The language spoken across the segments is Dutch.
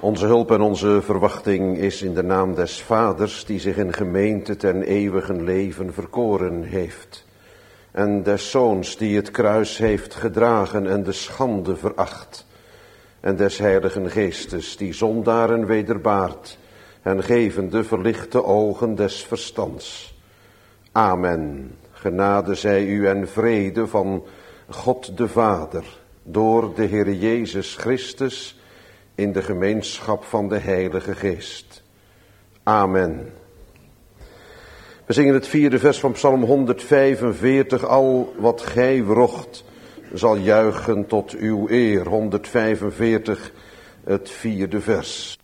Onze hulp en onze verwachting is in de naam des Vaders, die zich in gemeente ten eeuwigen leven verkoren heeft. En des Zoons, die het kruis heeft gedragen en de schande veracht. En des Heiligen Geestes, die zondaren wederbaart en gevende verlichte ogen des verstands. Amen. Genade zij u en vrede van God de Vader, door de Heer Jezus Christus, in de gemeenschap van de Heilige Geest. Amen. We zingen het 4e vers van Psalm 145. Al wat gij wrocht, zal juichen tot uw eer. 145, het 4e vers.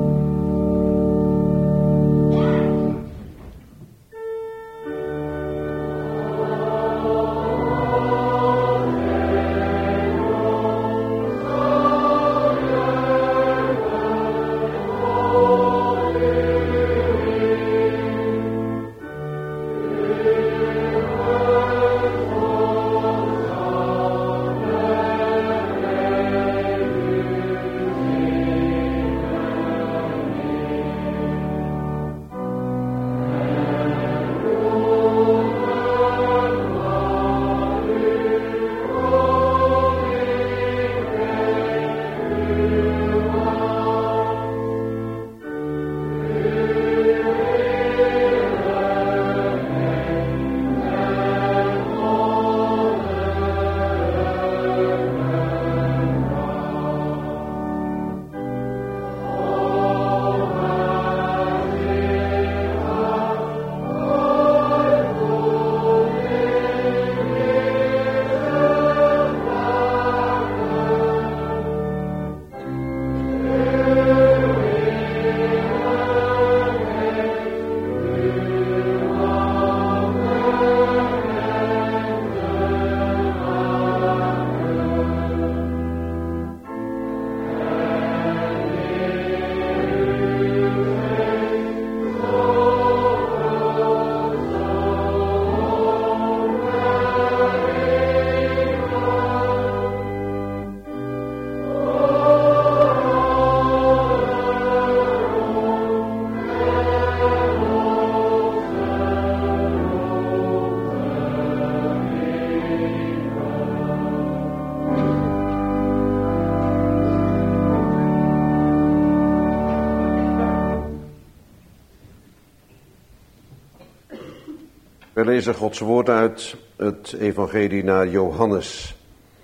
We lezen Gods woord uit het evangelie naar Johannes.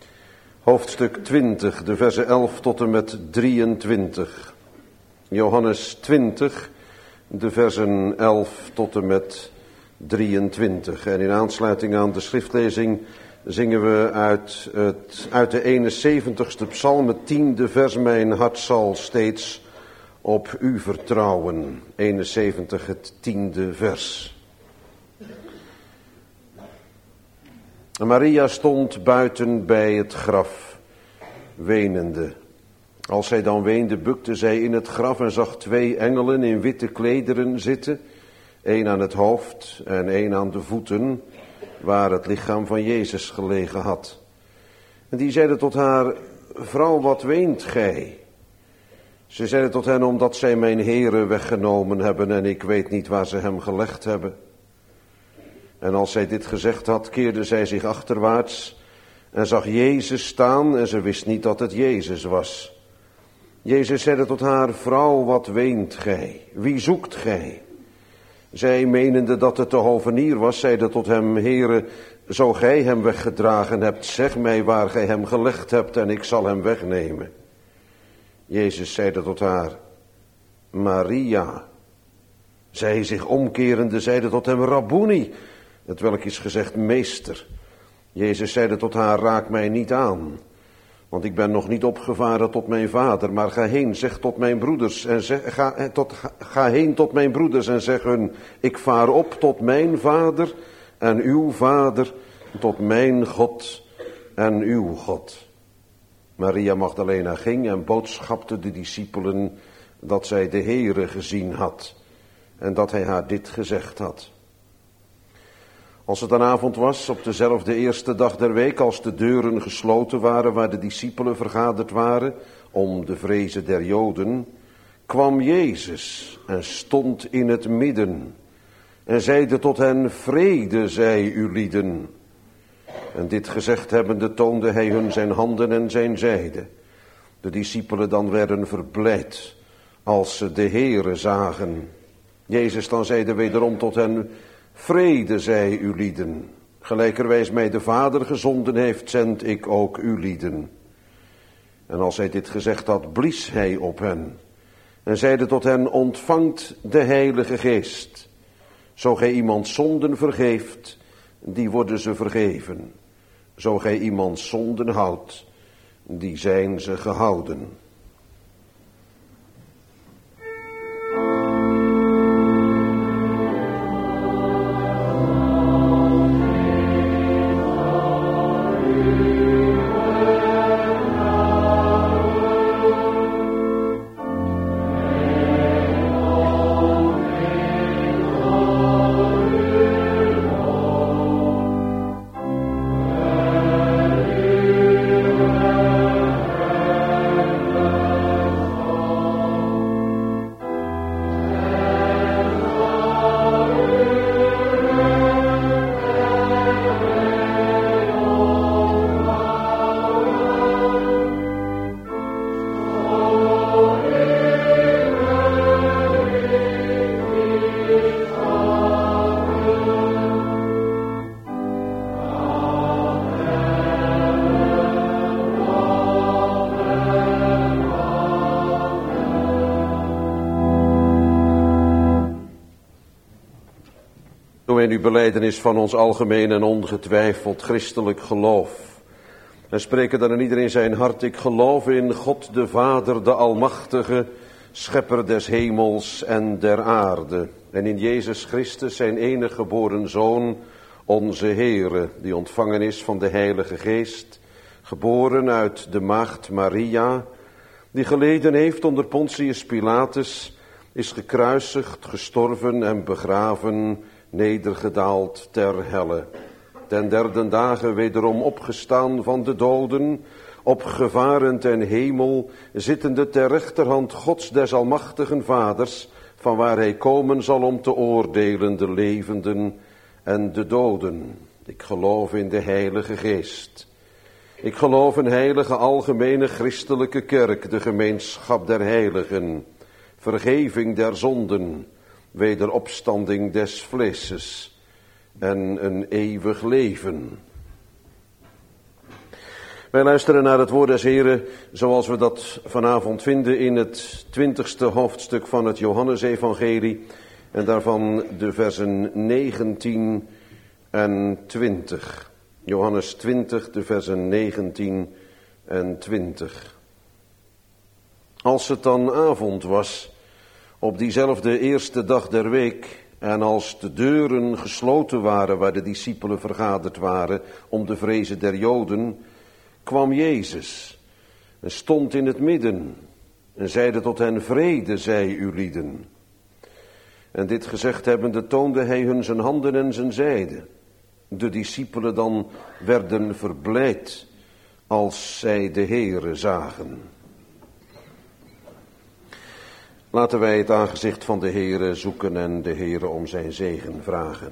Hoofdstuk 20, de versen 11 tot en met 23. Johannes 20, de versen 11 tot en met 23. En in aansluiting aan de schriftlezing zingen we uit de 71ste psalm, het 10e vers. Mijn hart zal steeds op u vertrouwen. 71, het 10e vers. Maria stond buiten bij het graf, wenende. Als zij dan weende, bukte zij in het graf en zag 2 engelen in witte klederen zitten, 1 aan het hoofd en 1 aan de voeten, waar het lichaam van Jezus gelegen had. En die zeiden tot haar: vrouw, wat weent gij? Ze zeiden tot hen: omdat zij mijn Heere weggenomen hebben en ik weet niet waar ze hem gelegd hebben. En als zij dit gezegd had, keerde zij zich achterwaarts en zag Jezus staan en ze wist niet dat het Jezus was. Jezus zeide tot haar: vrouw, wat weent gij? Wie zoekt gij? Zij, menende dat het de hovenier was, zeide tot hem: Heere, zo gij hem weggedragen hebt, zeg mij waar gij hem gelegd hebt en ik zal hem wegnemen. Jezus zeide tot haar: Maria. Zij, zich omkerende, zeide tot hem: Rabboni, hetwelk is gezegd meester. Jezus zeide tot haar: raak mij niet aan, want ik ben nog niet opgevaren tot mijn vader, maar ga heen, zeg tot mijn broeders en ga heen tot mijn broeders en zeg hun: ik vaar op tot mijn vader en uw vader, tot mijn God en uw God. Maria Magdalena ging en boodschapte de discipelen dat zij de Heere gezien had en dat hij haar dit gezegd had. Als het een avond was, op dezelfde eerste dag der week, als de deuren gesloten waren waar de discipelen vergaderd waren, om de vrezen der Joden, kwam Jezus en stond in het midden en zeide tot hen, vrede zij u lieden. En dit gezegd hebbende toonde hij hun zijn handen en zijn zijde. De discipelen dan werden verblijd als ze de Heere zagen. Jezus dan zeide wederom tot hen, vrede zij u lieden. Gelijkerwijs mij de Vader gezonden heeft, zend ik ook u lieden. En als hij dit gezegd had, blies hij op hen en zeide tot hen, ontvangt de Heilige Geest. Zo gij iemand zonden vergeeft, die worden ze vergeven. Zo gij iemand zonden houdt, die zijn ze gehouden. In uw belijdenis van ons algemeen en ongetwijfeld christelijk geloof. En spreken dan in iedereen zijn hart, ik geloof in God de Vader, de Almachtige, schepper des hemels en der aarde. En in Jezus Christus, zijn enige geboren Zoon, onze Heere, die ontvangen is van de Heilige Geest, geboren uit de maagd Maria, die geleden heeft onder Pontius Pilatus, is gekruisigd, gestorven en begraven, nedergedaald ter helle. Ten derde dagen wederom opgestaan van de doden, opgevaren ten hemel, zittende ter rechterhand Gods des almachtigen Vaders, van waar hij komen zal om te oordelen de levenden en de doden. Ik geloof in de Heilige Geest. Ik geloof in heilige algemene christelijke kerk, de gemeenschap der heiligen, vergeving der zonden, wederopstanding des vleeses en een eeuwig leven. Wij luisteren naar het woord des Heren, zoals we dat vanavond vinden in het 20e hoofdstuk van het Johannesevangelie, en daarvan de versen 19 en 20. Johannes 20, de versen 19 en 20. Als het dan avond was, op diezelfde eerste dag der week, en als de deuren gesloten waren waar de discipelen vergaderd waren om de vrezen der Joden, kwam Jezus en stond in het midden en zeide tot hen, vrede zij u lieden. En dit gezegd hebbende toonde hij hun zijn handen en zijn zijde. De discipelen dan werden verblijd als zij de Heere zagen. Laten wij het aangezicht van de Heere zoeken en de Heere om zijn zegen vragen.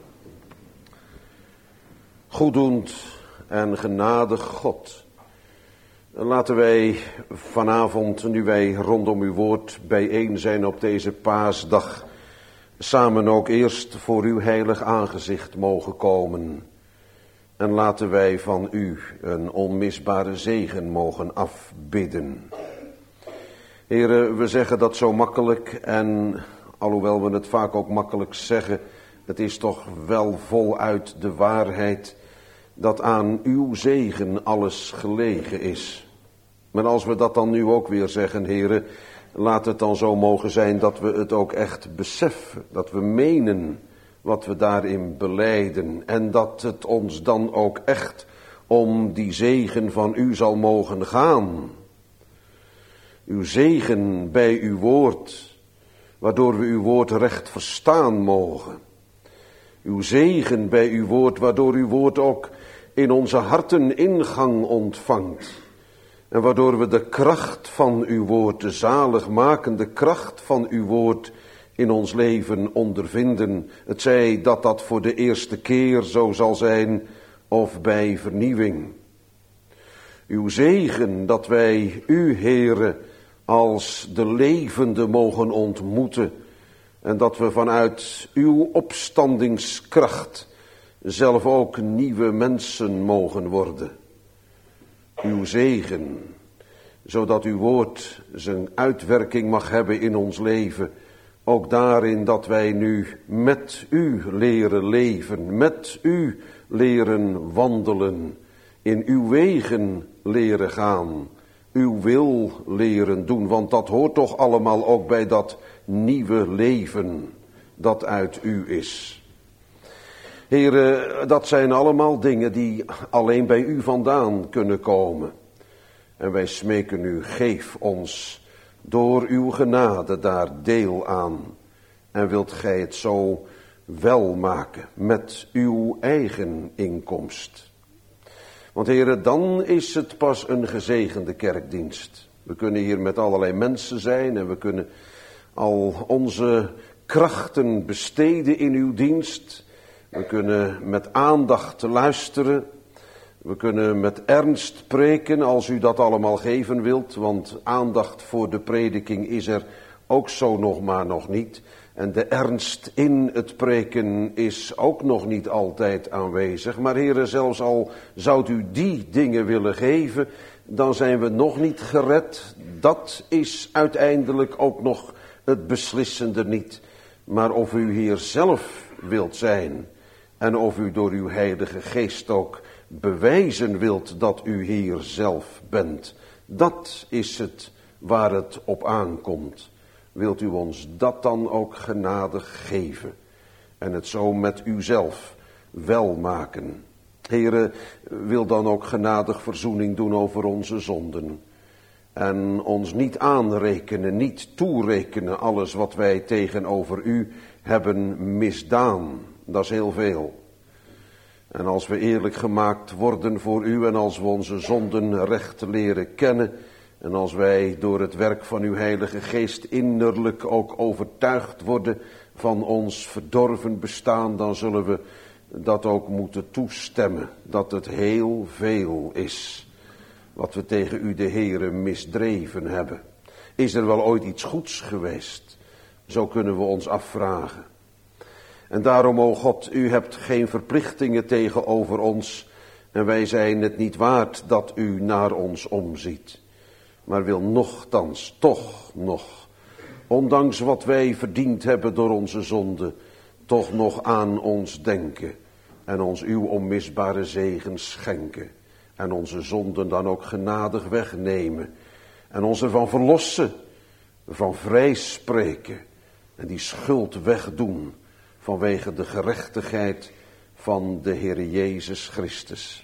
Goeddoend en genadig God, laten wij vanavond, nu wij rondom uw woord bijeen zijn op deze paasdag, samen ook eerst voor uw heilig aangezicht mogen komen. En laten wij van u een onmisbare zegen mogen afbidden. Heren, we zeggen dat zo makkelijk en alhoewel we het vaak ook makkelijk zeggen, het is toch wel voluit de waarheid dat aan uw zegen alles gelegen is. Maar als we dat dan nu ook weer zeggen, heren, laat het dan zo mogen zijn dat we het ook echt beseffen, dat we menen wat we daarin belijden en dat het ons dan ook echt om die zegen van u zal mogen gaan. Uw zegen bij uw woord, waardoor we uw woord recht verstaan mogen. Uw zegen bij uw woord, waardoor uw woord ook in onze harten ingang ontvangt. En waardoor we de kracht van uw woord, de zaligmakende kracht van uw woord in ons leven ondervinden. Het zij dat dat voor de eerste keer zo zal zijn of bij vernieuwing. Uw zegen dat wij u, Heere, als de levende mogen ontmoeten. En dat we vanuit uw opstandingskracht zelf ook nieuwe mensen mogen worden. Uw zegen, zodat uw woord zijn uitwerking mag hebben in ons leven. Ook daarin dat wij nu met u leren leven, met u leren wandelen, in uw wegen leren gaan, uw wil leren doen. Want dat hoort toch allemaal ook bij dat nieuwe leven dat uit u is. Heren, dat zijn allemaal dingen die alleen bij u vandaan kunnen komen. En wij smeken u, geef ons door uw genade daar deel aan. En wilt gij het zo wel maken met uw eigen inkomst. Want heren, dan is het pas een gezegende kerkdienst. We kunnen hier met allerlei mensen zijn en we kunnen al onze krachten besteden in uw dienst. We kunnen met aandacht luisteren. We kunnen met ernst preken als u dat allemaal geven wilt. Want aandacht voor de prediking is er ook zo nog maar nog niet. En de ernst in het preken is ook nog niet altijd aanwezig. Maar heren, zelfs al zou u die dingen willen geven, dan zijn we nog niet gered. Dat is uiteindelijk ook nog het beslissende niet. Maar of u hier zelf wilt zijn en of u door uw Heilige Geest ook bewijzen wilt dat u hier zelf bent. Dat is het waar het op aankomt. Wilt u ons dat dan ook genadig geven en het zo met uzelf wel maken. Heere, wil dan ook genadig verzoening doen over onze zonden. En ons niet aanrekenen, niet toerekenen alles wat wij tegenover u hebben misdaan. Dat is heel veel. En als we eerlijk gemaakt worden voor u en als we onze zonden recht leren kennen. En als wij door het werk van uw Heilige Geest innerlijk ook overtuigd worden van ons verdorven bestaan, dan zullen we dat ook moeten toestemmen. Dat het heel veel is wat we tegen u de Heere misdreven hebben. Is er wel ooit iets goeds geweest? Zo kunnen we ons afvragen. En daarom, o God, u hebt geen verplichtingen tegenover ons en wij zijn het niet waard dat u naar ons omziet. Maar wil nochtans, toch nog, ondanks wat wij verdiend hebben door onze zonde, toch nog aan ons denken en ons uw onmisbare zegen schenken. En onze zonden dan ook genadig wegnemen en ons ervan verlossen, van vrijspreken en die schuld wegdoen vanwege de gerechtigheid van de Heere Jezus Christus.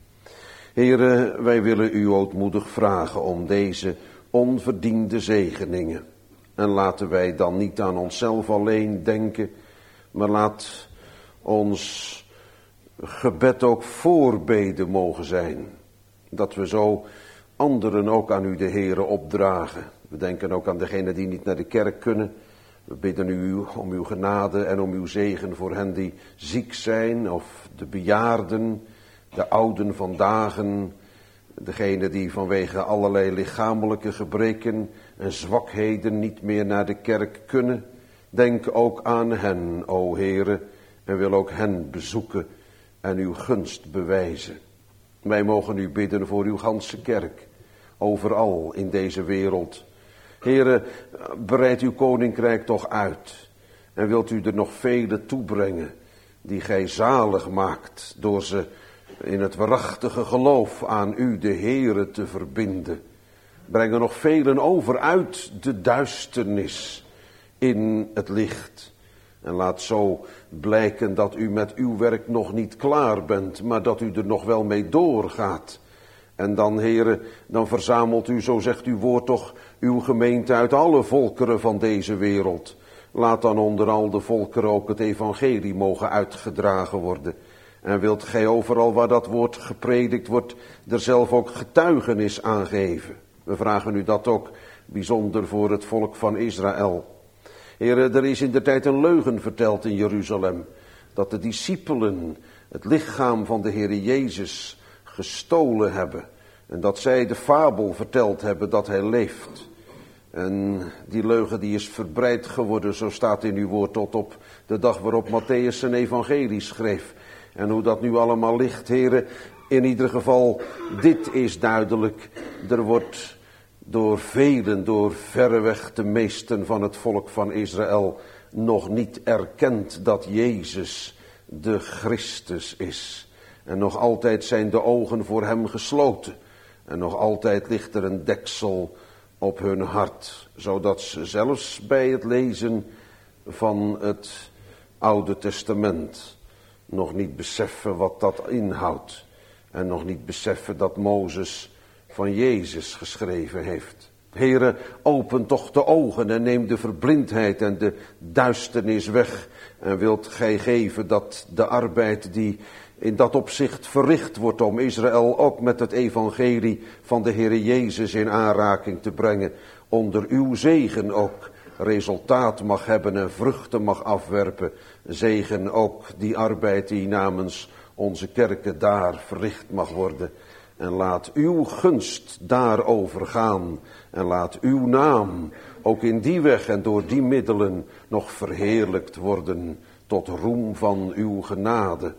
Heere, wij willen u ootmoedig vragen om deze onverdiende zegeningen. En laten wij dan niet aan onszelf alleen denken, maar laat ons gebed ook voorbeden mogen zijn. Dat we zo anderen ook aan u de Heere opdragen. We denken ook aan degenen die niet naar de kerk kunnen. We bidden u om uw genade en om uw zegen voor hen die ziek zijn of de bejaarden, de ouden van dagen, degenen die vanwege allerlei lichamelijke gebreken en zwakheden niet meer naar de kerk kunnen. Denk ook aan hen, o Heere, en wil ook hen bezoeken en uw gunst bewijzen. Wij mogen u bidden voor uw ganse kerk, overal in deze wereld. Heere, breid uw koninkrijk toch uit en wilt u er nog vele toebrengen die gij zalig maakt door ze in het waarachtige geloof aan u, de Heere, te verbinden. Breng er nog velen over uit de duisternis in het licht. En laat zo blijken dat u met uw werk nog niet klaar bent, maar dat u er nog wel mee doorgaat. En dan, Heere, dan verzamelt u, zo zegt uw woord toch, uw gemeente uit alle volkeren van deze wereld. Laat dan onder al de volkeren ook het evangelie mogen uitgedragen worden. En wilt gij overal waar dat woord gepredikt wordt, er zelf ook getuigenis aan geven? We vragen u dat ook bijzonder voor het volk van Israël. Heren, er is in de tijd een leugen verteld in Jeruzalem, dat de discipelen het lichaam van de Heere Jezus gestolen hebben. En dat zij de fabel verteld hebben dat hij leeft. En die leugen die is verbreid geworden, zo staat in uw woord, tot op de dag waarop Matthäus zijn evangelie schreef. En hoe dat nu allemaal ligt, heren, in ieder geval, dit is duidelijk. Er wordt door velen, door verreweg de meesten van het volk van Israël, nog niet erkend dat Jezus de Christus is. En nog altijd zijn de ogen voor hem gesloten. En nog altijd ligt er een deksel op hun hart, zodat ze zelfs bij het lezen van het Oude Testament nog niet beseffen wat dat inhoudt. En nog niet beseffen dat Mozes van Jezus geschreven heeft. Heere, open toch de ogen en neem de verblindheid en de duisternis weg. En wilt gij geven dat de arbeid die in dat opzicht verricht wordt om Israël ook met het evangelie van de Heere Jezus in aanraking te brengen, onder uw zegen ook resultaat mag hebben en vruchten mag afwerpen. Zegen ook die arbeid die namens onze kerken daar verricht mag worden. En laat uw gunst daarover gaan. En laat uw naam ook in die weg en door die middelen nog verheerlijkt worden tot roem van uw genade.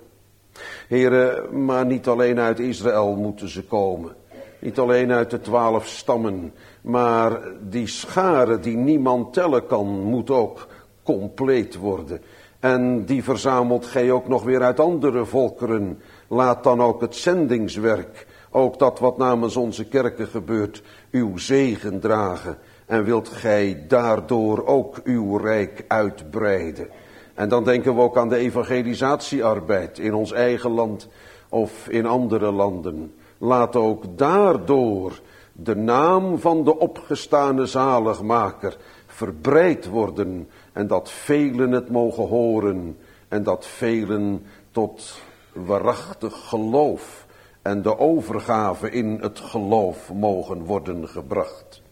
Heren, maar niet alleen uit Israël moeten ze komen. Niet alleen uit de 12 stammen. Maar die schare die niemand tellen kan, moet ook compleet worden. En die verzamelt gij ook nog weer uit andere volkeren. Laat dan ook het zendingswerk, ook dat wat namens onze kerken gebeurt, uw zegen dragen. En wilt gij daardoor ook uw rijk uitbreiden. En dan denken we ook aan de evangelisatiearbeid in ons eigen land of in andere landen. Laat ook daardoor de naam van de opgestane zaligmaker verbreid worden. En dat velen het mogen horen. En dat velen tot waarachtig geloof en de overgave in het geloof mogen worden gebracht.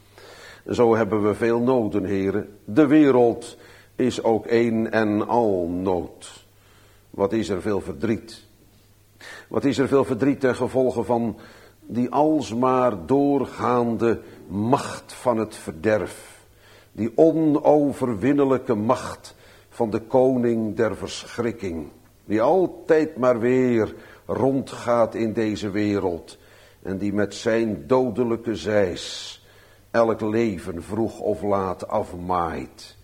Zo hebben we veel noden, heren. De wereld is ook een en al nood. Wat is er veel verdriet. Wat is er veel verdriet ten gevolge van die alsmaar doorgaande macht van het verderf. Die onoverwinnelijke macht van de koning der verschrikking. Die altijd maar weer rondgaat in deze wereld. En die met zijn dodelijke zeis elk leven vroeg of laat afmaait.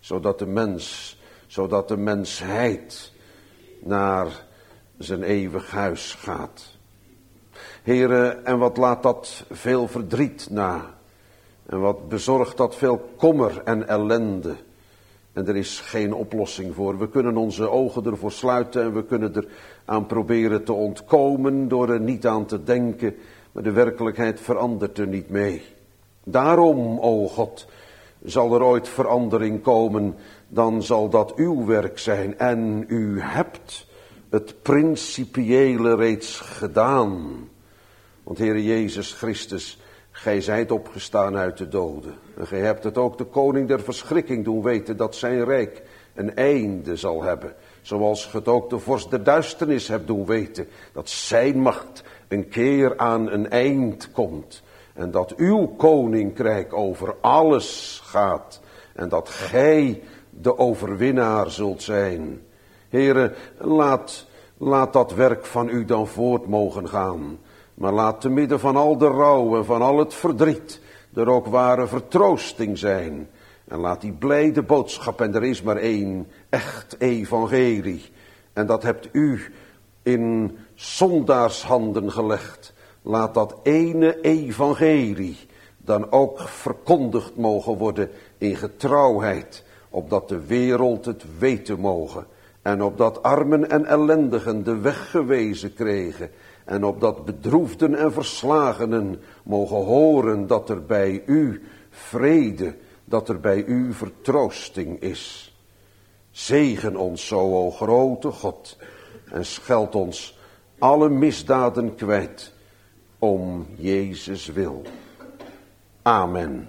Zodat de mensheid naar zijn eeuwig huis gaat. Heren, en wat laat dat veel verdriet na. En wat bezorgt dat veel kommer en ellende. En er is geen oplossing voor. We kunnen onze ogen ervoor sluiten en we kunnen er aan proberen te ontkomen door er niet aan te denken. Maar de werkelijkheid verandert er niet mee. Daarom, o God, zal er ooit verandering komen, dan zal dat uw werk zijn. En u hebt het principiële reeds gedaan. Want Heere Jezus Christus, gij zijt opgestaan uit de doden. En gij hebt het ook de koning der verschrikking doen weten dat zijn rijk een einde zal hebben. Zoals ge het ook de vorst der duisternis hebt doen weten dat zijn macht een keer aan een eind komt. En dat uw koninkrijk over alles gaat. En dat gij de overwinnaar zult zijn. Heere, laat dat werk van u dan voort mogen gaan. Maar laat te midden van al de rouw en van al het verdriet er ook ware vertroosting zijn. En laat die blijde boodschap, en er is maar één echt evangelie. En dat hebt u in zondaarshanden gelegd. Laat dat ene evangelie dan ook verkondigd mogen worden in getrouwheid. Opdat de wereld het weten mogen. En opdat armen en ellendigen de weg gewezen kregen. En opdat bedroefden en verslagenen mogen horen dat er bij u vrede, dat er bij u vertroosting is. Zegen ons zo, o grote God, en scheld ons alle misdaden kwijt om Jezus wil. Amen.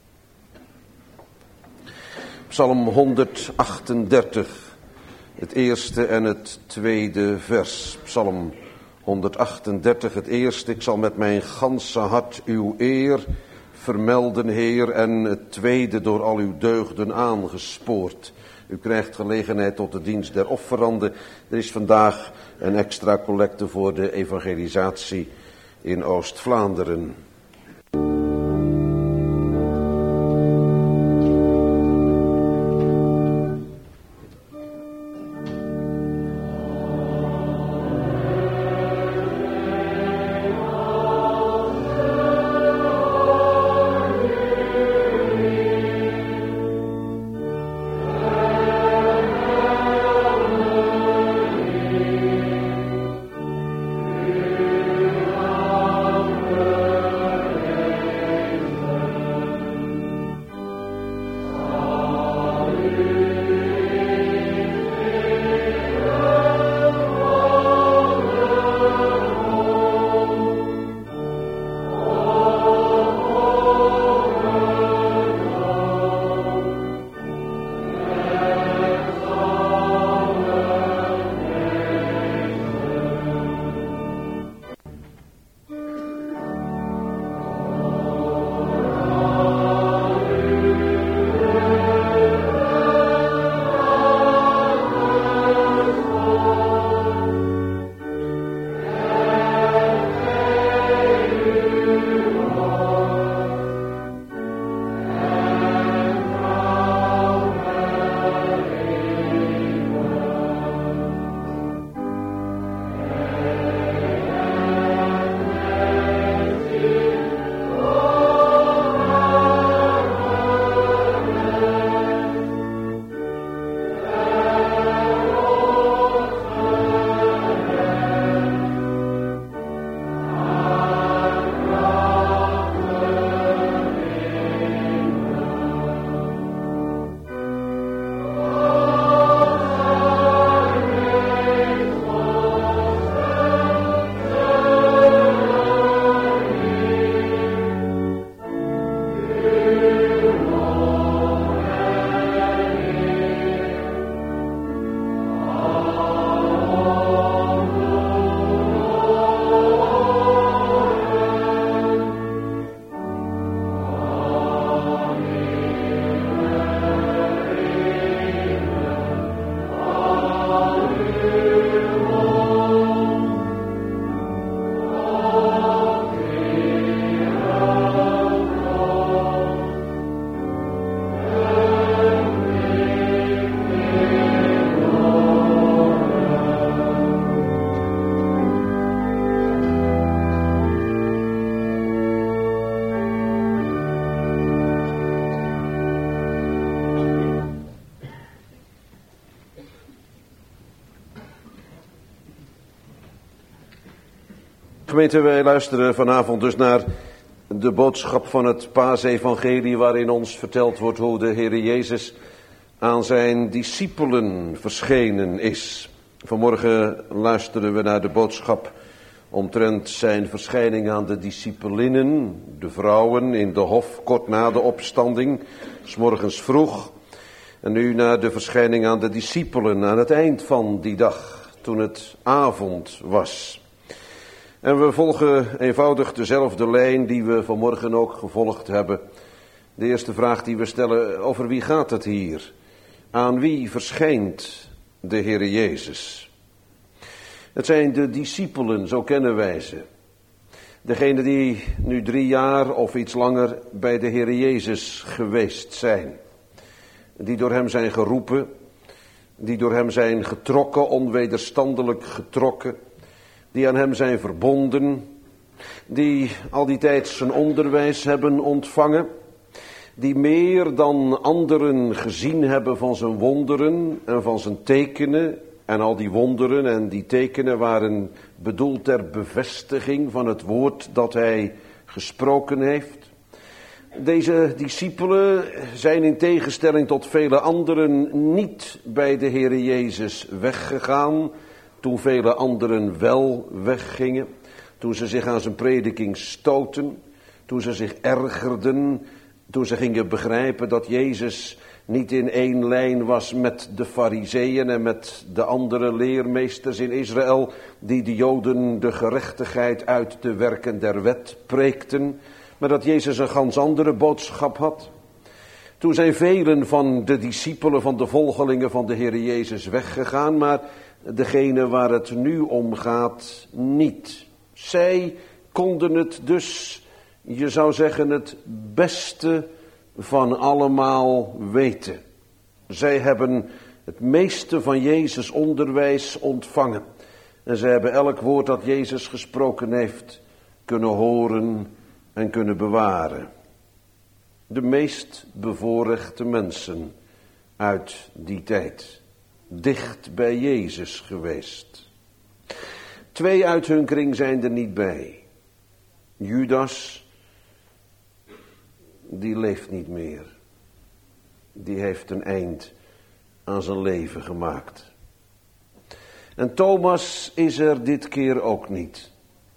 Psalm 138, het eerste en het tweede vers. Psalm 138, het eerste. Ik zal met mijn ganse hart uw eer vermelden, Heer, en het tweede door al uw deugden aangespoord. U krijgt gelegenheid tot de dienst der offeranden. Er is vandaag een extra collecte voor de evangelisatie in Oost-Vlaanderen. Gemeente, wij luisteren vanavond dus naar de boodschap van het Paasevangelie, waarin ons verteld wordt hoe de Heer Jezus aan zijn discipelen verschenen is. Vanmorgen luisteren we naar de boodschap omtrent zijn verschijning aan de discipelinnen, de vrouwen in de hof kort na de opstanding, 's morgens vroeg. En nu naar de verschijning aan de discipelen aan het eind van die dag, toen het avond was. En we volgen eenvoudig dezelfde lijn die we vanmorgen ook gevolgd hebben. De eerste vraag die we stellen: over wie gaat het hier? Aan wie verschijnt de Heer Jezus? Het zijn de discipelen, zo kennen wij ze. Degenen die nu 3 jaar of iets langer bij de Heer Jezus geweest zijn. Die door hem zijn geroepen, die door hem zijn getrokken, onwederstandelijk getrokken. Die aan hem zijn verbonden, die al die tijd zijn onderwijs hebben ontvangen, die meer dan anderen gezien hebben van zijn wonderen en van zijn tekenen. En al die wonderen en die tekenen waren bedoeld ter bevestiging van het woord dat hij gesproken heeft. Deze discipelen zijn in tegenstelling tot vele anderen niet bij de Heere Jezus weggegaan toen vele anderen wel weggingen, toen ze zich aan zijn prediking stoten, toen ze zich ergerden, toen ze gingen begrijpen dat Jezus niet in één lijn was met de Farizeeën en met de andere leermeesters in Israël, die de Joden de gerechtigheid uit de werken der wet preekten, maar dat Jezus een gans andere boodschap had. Toen zijn velen van de discipelen, van de volgelingen van de Heer Jezus weggegaan, maar degene waar het nu om gaat niet. Zij konden het dus, je zou zeggen, het beste van allemaal weten. Zij hebben het meeste van Jezus' onderwijs ontvangen. En zij hebben elk woord dat Jezus gesproken heeft kunnen horen en kunnen bewaren. De meest bevoorrechte mensen uit die tijd. Dicht bij Jezus geweest. 2 uit hun kring zijn er niet bij. Judas, die leeft niet meer. Die heeft een eind aan zijn leven gemaakt. En Thomas is er dit keer ook niet.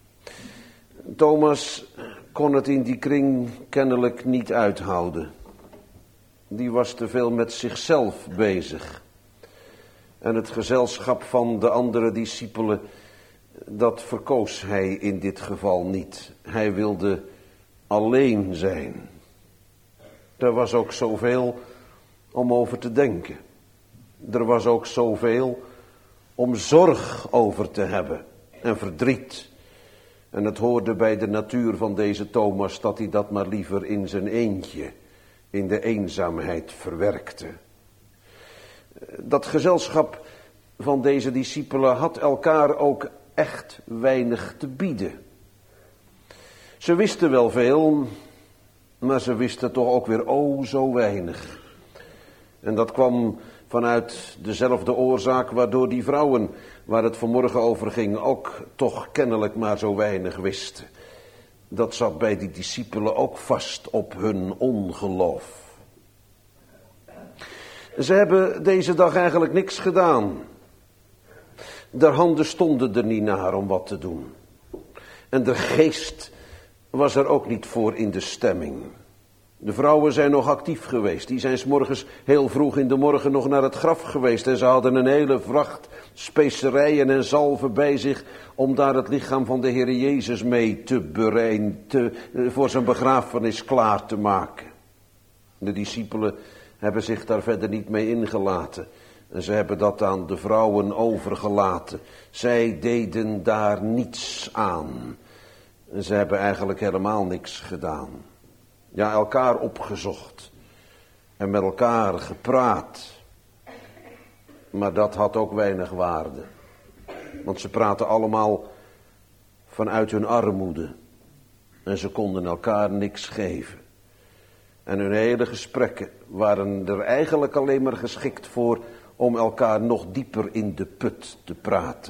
Thomas kon het in die kring kennelijk niet uithouden. Die was te veel met zichzelf bezig. En het gezelschap van de andere discipelen, dat verkoos hij in dit geval niet. Hij wilde alleen zijn. Er was ook zoveel om over te denken. Er was ook zoveel om zorg over te hebben en verdriet. En het hoorde bij de natuur van deze Thomas dat hij dat maar liever in zijn eentje, in de eenzaamheid verwerkte. Dat gezelschap van deze discipelen had elkaar ook echt weinig te bieden. Ze wisten wel veel, maar ze wisten toch ook weer zo weinig. En dat kwam vanuit dezelfde oorzaak waardoor die vrouwen, waar het vanmorgen over ging, ook toch kennelijk maar zo weinig wisten. Dat zat bij die discipelen ook vast op hun ongeloof. Ze hebben deze dag eigenlijk niks gedaan. De handen stonden er niet naar om wat te doen. En de geest was er ook niet voor in de stemming. De vrouwen zijn nog actief geweest. Die zijn 's morgens heel vroeg in de morgen nog naar het graf geweest. En ze hadden een hele vracht specerijen en zalven bij zich om daar het lichaam van de Heer Jezus mee te bereiden, voor zijn begrafenis klaar te maken. De discipelen hebben zich daar verder niet mee ingelaten. En ze hebben dat aan de vrouwen overgelaten. Zij deden daar niets aan. En ze hebben eigenlijk helemaal niks gedaan. Ja, elkaar opgezocht. En met elkaar gepraat. Maar dat had ook weinig waarde. Want ze praten allemaal vanuit hun armoede. En ze konden elkaar niks geven. En hun hele gesprekken waren er eigenlijk alleen maar geschikt voor om elkaar nog dieper in de put te praten.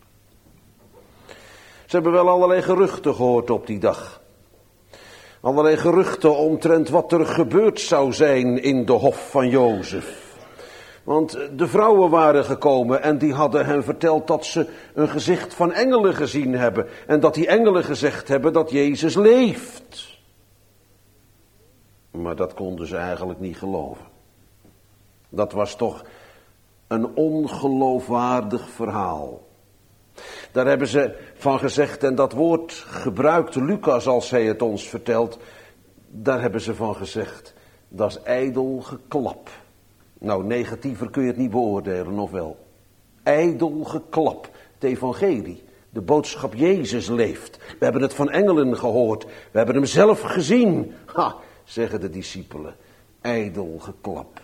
Ze hebben wel allerlei geruchten gehoord op die dag. Allerlei geruchten omtrent wat er gebeurd zou zijn in de hof van Jozef. Want de vrouwen waren gekomen en die hadden hen verteld dat ze een gezicht van engelen gezien hebben. En dat die engelen gezegd hebben dat Jezus leeft. Maar dat konden ze eigenlijk niet geloven. Dat was toch een ongeloofwaardig verhaal. Daar hebben ze van gezegd, en dat woord gebruikt Lucas als hij het ons vertelt. Daar hebben ze van gezegd, dat is ijdel geklap. Nou, negatiever kun je het niet beoordelen, of wel? Ijdel geklap, het evangelie. De boodschap Jezus leeft. We hebben het van engelen gehoord. We hebben hem zelf gezien. Ha, zeggen de discipelen. Ijdel geklap.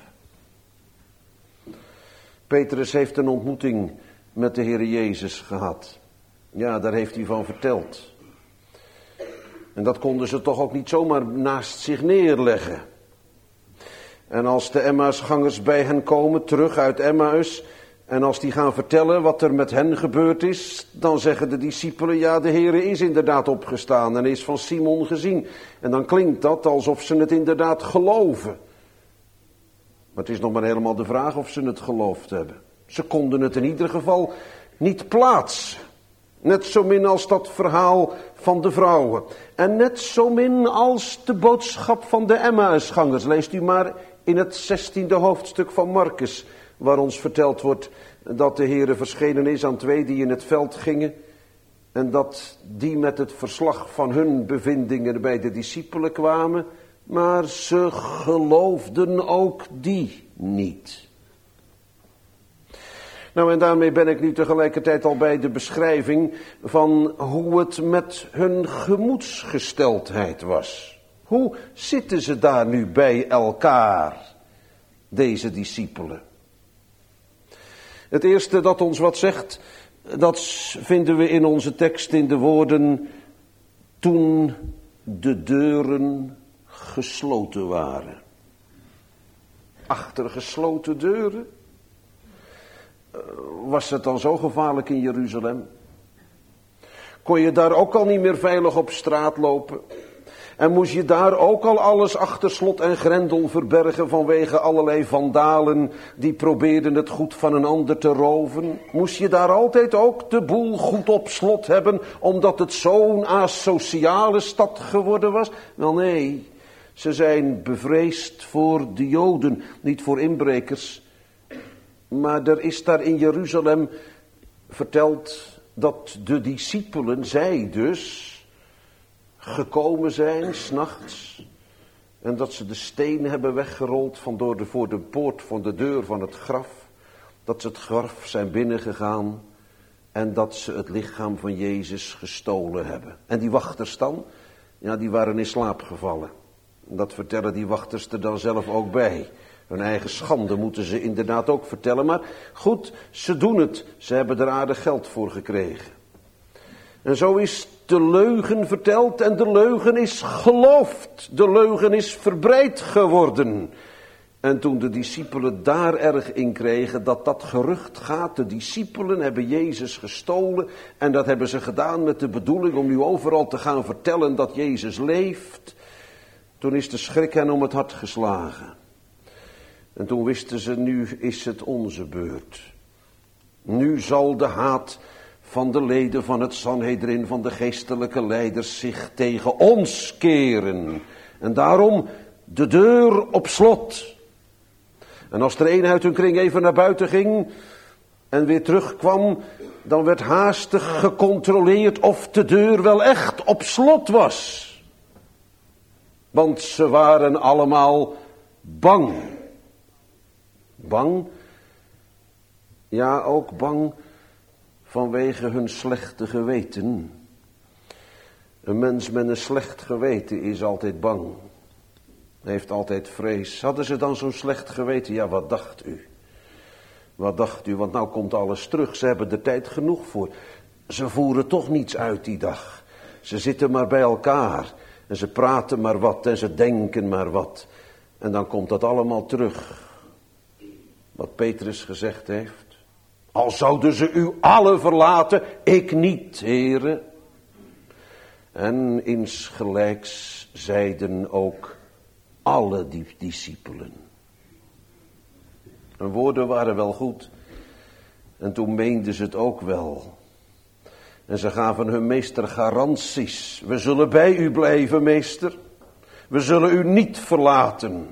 Petrus heeft een ontmoeting met de Heer Jezus gehad. Ja, daar heeft hij van verteld. En dat konden ze toch ook niet zomaar naast zich neerleggen. En als de Emmausgangers bij hen komen, terug uit Emmaus, en als die gaan vertellen wat er met hen gebeurd is, dan zeggen de discipelen, ja, de Heer is inderdaad opgestaan en is van Simon gezien. En dan klinkt dat alsof ze het inderdaad geloven. Maar het is nog maar helemaal de vraag of ze het geloofd hebben. Ze konden het in ieder geval niet plaatsen. Net zo min als dat verhaal van de vrouwen. En net zo min als de boodschap van de Emmausgangers. Leest u maar in het 16e hoofdstuk van Markus. Waar ons verteld wordt dat de Heere verschenen is aan 2 die in het veld gingen. En dat die met het verslag van hun bevindingen bij de discipelen kwamen. Maar ze geloofden ook die niet. Nou, en daarmee ben ik nu tegelijkertijd al bij de beschrijving van hoe het met hun gemoedsgesteldheid was. Hoe zitten ze daar nu bij elkaar, deze discipelen? Het eerste dat ons wat zegt, dat vinden we in onze tekst in de woorden: toen de deuren gesloten waren. Achter gesloten deuren? Was het dan zo gevaarlijk in Jeruzalem? Kon je daar ook al niet meer veilig op straat lopen? En moest je daar ook al alles achter slot en grendel verbergen vanwege allerlei vandalen die probeerden het goed van een ander te roven? Moest je daar altijd ook de boel goed op slot hebben, omdat het zo'n asociale stad geworden was? Wel nee, ze zijn bevreesd voor de Joden, niet voor inbrekers. Maar er is daar in Jeruzalem verteld dat de discipelen, zij dus, gekomen zijn 's nachts. En dat ze de steen hebben weggerold voor de poort van de deur van het graf. Dat ze het graf zijn binnengegaan. En dat ze het lichaam van Jezus gestolen hebben. En die wachters dan, ja, die waren in slaap gevallen. En dat vertellen die wachters er dan zelf ook bij. Hun eigen schande moeten ze inderdaad ook vertellen. Maar goed, ze doen het. Ze hebben er aardig geld voor gekregen. En zo is de leugen verteld en de leugen is geloofd. De leugen is verbreid geworden. En toen de discipelen daar erg in kregen dat gerucht gaat, de discipelen hebben Jezus gestolen. En dat hebben ze gedaan met de bedoeling om nu overal te gaan vertellen dat Jezus leeft. Toen is de schrik hen om het hart geslagen. En toen wisten ze, nu is het onze beurt. Nu zal de haat van de leden van het Sanhedrin, van de geestelijke leiders, zich tegen ons keren. En daarom de deur op slot. En als er een uit hun kring even naar buiten ging en weer terugkwam, dan werd haastig gecontroleerd of de deur wel echt op slot was. Want ze waren allemaal bang. Bang? Ja, ook bang vanwege hun slechte geweten. Een mens met een slecht geweten is altijd bang. Heeft altijd vrees. Hadden ze dan zo'n slecht geweten? Ja, wat dacht u? Wat dacht u? Want nou komt alles terug. Ze hebben er tijd genoeg voor. Ze voeren toch niets uit die dag. Ze zitten maar bij elkaar. En ze praten maar wat. En ze denken maar wat. En dan komt dat allemaal terug. Wat Petrus gezegd heeft. Al zouden ze u allen verlaten, ik niet, heren. En insgelijks zeiden ook alle die discipelen. Hun woorden waren wel goed. En toen meenden ze het ook wel. En ze gaven hun meester garanties. We zullen bij u blijven, meester. We zullen u niet verlaten.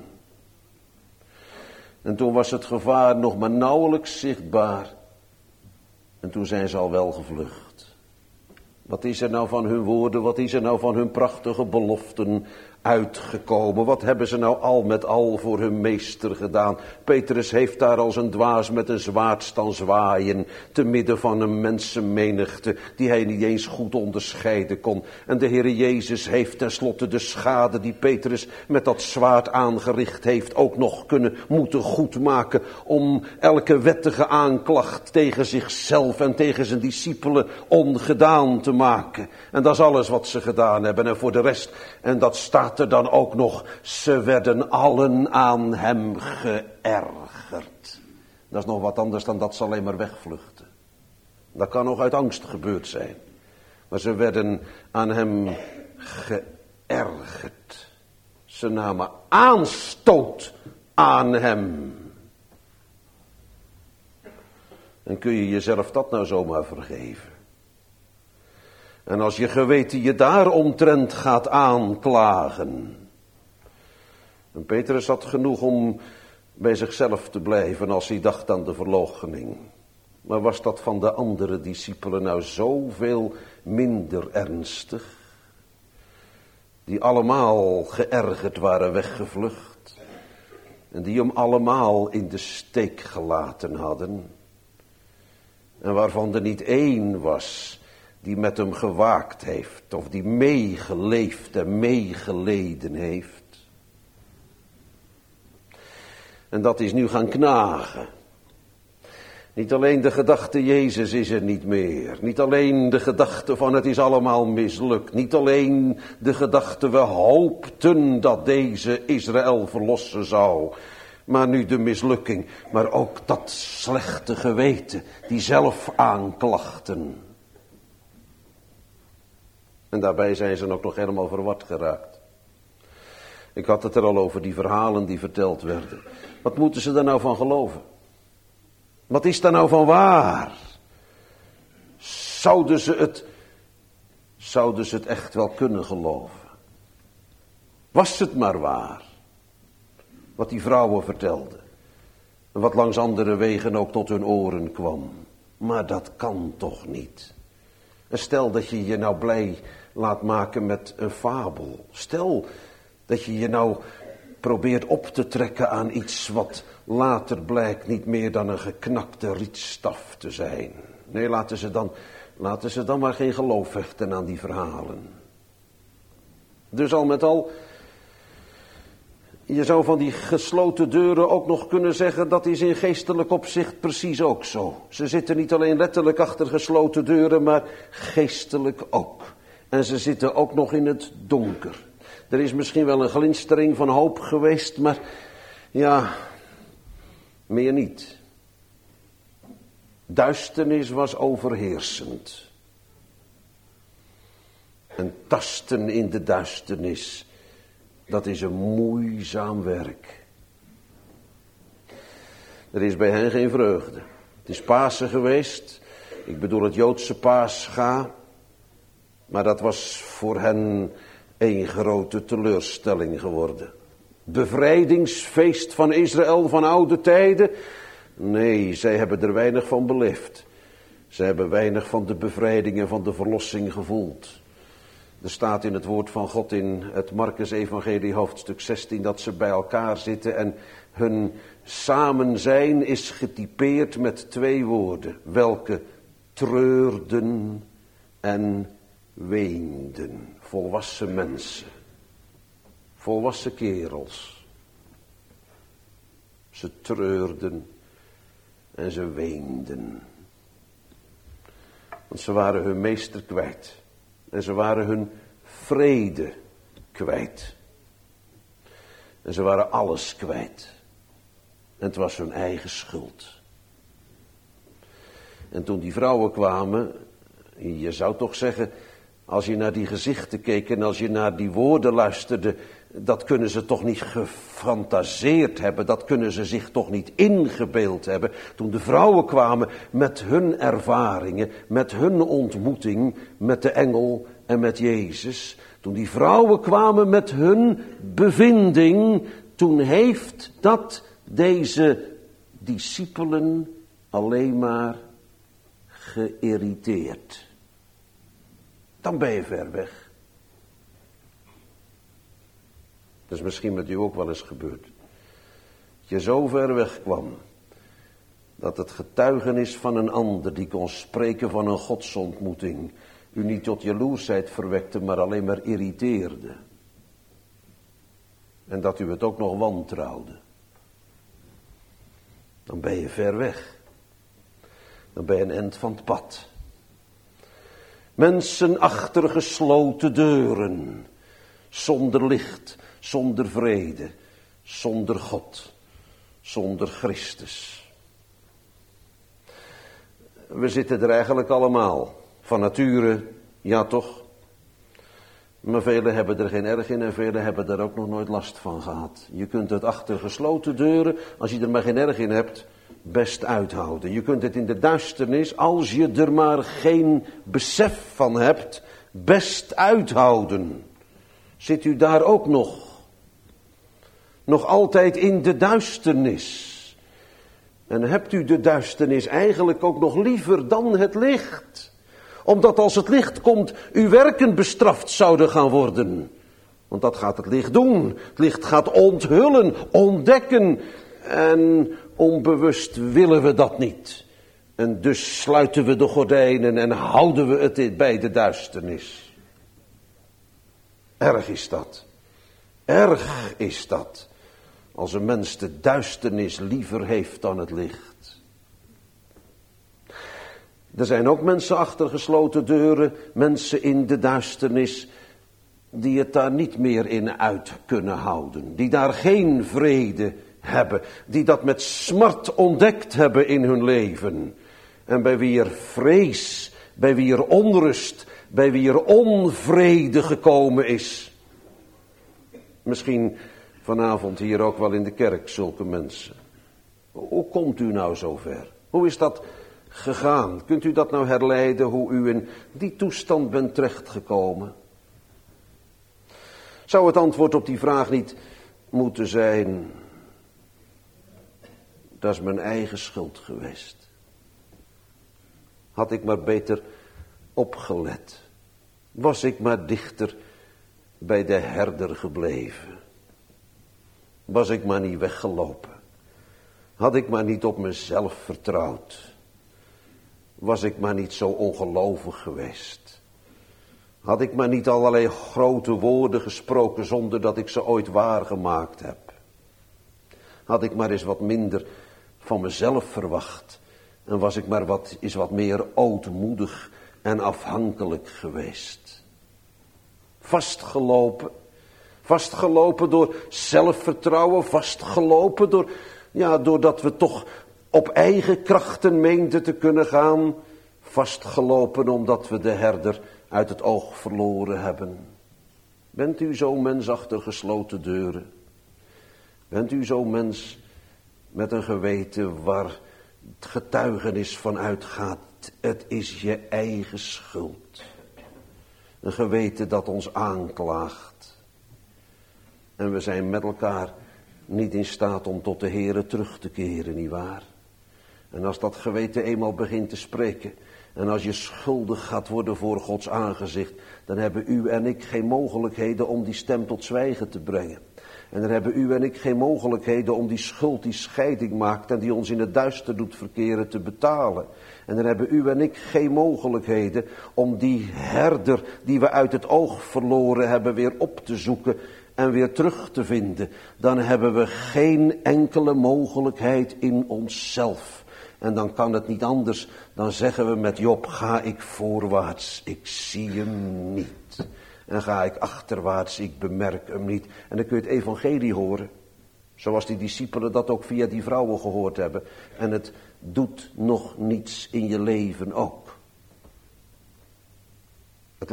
En toen was het gevaar nog maar nauwelijks zichtbaar. En toen zijn ze al wel gevlucht. Wat is er nou van hun woorden, wat is er nou van hun prachtige beloften uitgekomen? Wat hebben ze nou al met al voor hun meester gedaan? Petrus heeft daar als een dwaas met een zwaard staan zwaaien, te midden van een mensenmenigte die hij niet eens goed onderscheiden kon. En de Heere Jezus heeft tenslotte de schade die Petrus met dat zwaard aangericht heeft ook nog moeten goedmaken om elke wettige aanklacht tegen zichzelf en tegen zijn discipelen ongedaan te maken. En dat is alles wat ze gedaan hebben. En voor de rest, en dat staat er dan ook nog, ze werden allen aan hem geërgerd. Dat is nog wat anders dan dat ze alleen maar wegvluchten. Dat kan nog uit angst gebeurd zijn. Maar ze werden aan hem geërgerd. Ze namen aanstoot aan hem. En kun je jezelf dat nou zomaar vergeven? En als je geweten je daaromtrent gaat aanklagen. En Petrus had genoeg om bij zichzelf te blijven als hij dacht aan de verloochening. Maar was dat van de andere discipelen nou zoveel minder ernstig? Die allemaal geërgerd waren weggevlucht. En die hem allemaal in de steek gelaten hadden. En waarvan er niet één was die met hem gewaakt heeft. Of die meegeleefd en meegeleden heeft. En dat is nu gaan knagen. Niet alleen de gedachte Jezus is er niet meer. Niet alleen de gedachte van het is allemaal mislukt. Niet alleen de gedachte we hoopten dat deze Israël verlossen zou. Maar nu de mislukking. Maar ook dat slechte geweten. Die zelf aanklachten. En daarbij zijn ze ook nog helemaal verward geraakt. Ik had het er al over die verhalen die verteld werden. Wat moeten ze daar nou van geloven? Wat is daar nou van waar? Zouden ze het echt wel kunnen geloven? Was het maar waar? Wat die vrouwen vertelden. En wat langs andere wegen ook tot hun oren kwam. Maar dat kan toch niet? En stel dat je je nou blij laat maken met een fabel. Stel dat je je nou probeert op te trekken aan iets wat later blijkt niet meer dan een geknakte rietstaf te zijn. Nee, laten ze dan maar geen geloof hechten aan die verhalen. Dus al met al, je zou van die gesloten deuren ook nog kunnen zeggen, dat is in geestelijk opzicht precies ook zo. Ze zitten niet alleen letterlijk achter gesloten deuren, maar geestelijk ook. En ze zitten ook nog in het donker. Er is misschien wel een glinstering van hoop geweest, maar ja, meer niet. Duisternis was overheersend. En tasten in de duisternis, dat is een moeizaam werk. Er is bij hen geen vreugde. Het is Pasen geweest, ik bedoel het Joodse Pascha, maar dat was voor hen een grote teleurstelling geworden. Bevrijdingsfeest van Israël van oude tijden? Nee, zij hebben er weinig van beleefd. Zij hebben weinig van de bevrijding en van de verlossing gevoeld. Er staat in het woord van God in het Markus-evangelie hoofdstuk 16 dat ze bij elkaar zitten en hun samen zijn is getypeerd met 2 woorden. Welke treurden en weenden. Volwassen mensen. Volwassen kerels. Ze treurden en ze weenden. Want ze waren hun meester kwijt. En ze waren hun vrede kwijt. En ze waren alles kwijt. En het was hun eigen schuld. En toen die vrouwen kwamen, je zou toch zeggen, als je naar die gezichten keek en als je naar die woorden luisterde, dat kunnen ze toch niet gefantaseerd hebben, dat kunnen ze zich toch niet ingebeeld hebben. Toen de vrouwen kwamen met hun ervaringen, met hun ontmoeting met de engel en met Jezus. Toen die vrouwen kwamen met hun bevinding, toen heeft dat deze discipelen alleen maar geïrriteerd. Dan ben je ver weg. Dat is misschien met u ook wel eens gebeurd. Dat je zo ver weg kwam, dat het getuigenis van een ander die kon spreken van een godsontmoeting, u niet tot jaloersheid verwekte, maar alleen maar irriteerde. En dat u het ook nog wantrouwde. Dan ben je ver weg. Dan ben je een end van het pad. Mensen achter gesloten deuren, zonder licht, zonder vrede, zonder God, zonder Christus. We zitten er eigenlijk allemaal, van nature, ja toch? Maar velen hebben er geen erg in en velen hebben er ook nog nooit last van gehad. Je kunt het achter gesloten deuren, als je er maar geen erg in hebt, best uithouden. Je kunt het in de duisternis, als je er maar geen besef van hebt, best uithouden. Zit u daar ook nog? Nog altijd in de duisternis? En hebt u de duisternis eigenlijk ook nog liever dan het licht? Omdat als het licht komt, uw werken bestraft zouden gaan worden. Want dat gaat het licht doen. Het licht gaat onthullen, ontdekken. En onbewust willen we dat niet. En dus sluiten we de gordijnen en houden we het bij de duisternis. Erg is dat. Erg is dat. Als een mens de duisternis liever heeft dan het licht. Er zijn ook mensen achter gesloten deuren, mensen in de duisternis, die het daar niet meer in uit kunnen houden. Die daar geen vrede hebben. Die dat met smart ontdekt hebben in hun leven. En bij wie er vrees, bij wie er onrust, bij wie er onvrede gekomen is. Misschien vanavond hier ook wel in de kerk zulke mensen. Hoe komt u nou zover? Hoe is dat gegaan? Kunt u dat nou herleiden hoe u in die toestand bent terechtgekomen? Zou het antwoord op die vraag niet moeten zijn: dat is mijn eigen schuld geweest. Had ik maar beter opgelet. Was ik maar dichter bij de herder gebleven. Was ik maar niet weggelopen. Had ik maar niet op mezelf vertrouwd. Was ik maar niet zo ongelovig geweest. Had ik maar niet allerlei grote woorden gesproken zonder dat ik ze ooit waargemaakt heb. Had ik maar eens wat minder van mezelf verwacht. En was ik maar wat meer ootmoedig en afhankelijk geweest. Vastgelopen door zelfvertrouwen. Vastgelopen doordat we toch op eigen krachten meenden te kunnen gaan. Vastgelopen omdat we de herder uit het oog verloren hebben. Bent u zo'n mens achter gesloten deuren? Bent u zo'n mens met een geweten waar het getuigenis van uitgaat? Het is je eigen schuld. Een geweten dat ons aanklaagt. En we zijn met elkaar niet in staat om tot de Heere terug te keren, nietwaar? En als dat geweten eenmaal begint te spreken, en als je schuldig gaat worden voor Gods aangezicht, dan hebben u en ik geen mogelijkheden om die stem tot zwijgen te brengen. En dan hebben u en ik geen mogelijkheden om die schuld die scheiding maakt en die ons in het duister doet verkeren te betalen. En dan hebben u en ik geen mogelijkheden om die herder die we uit het oog verloren hebben weer op te zoeken en weer terug te vinden. Dan hebben we geen enkele mogelijkheid in onszelf. En dan kan het niet anders, dan zeggen we met Job: ga ik voorwaarts, ik zie hem niet. En ga ik achterwaarts, ik bemerk hem niet. En dan kun je het evangelie horen. Zoals die discipelen dat ook via die vrouwen gehoord hebben. En het doet nog niets in je leven ook. Het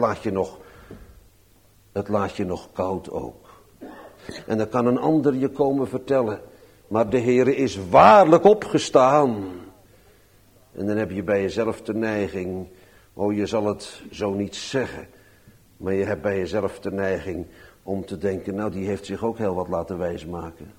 laat je nog koud ook. En dan kan een ander je komen vertellen: maar de Heere is waarlijk opgestaan. En dan heb je bij jezelf de neiging: oh, je zal het zo niet zeggen. Maar je hebt bij jezelf de neiging om te denken: nou, die heeft zich ook heel wat laten wijsmaken.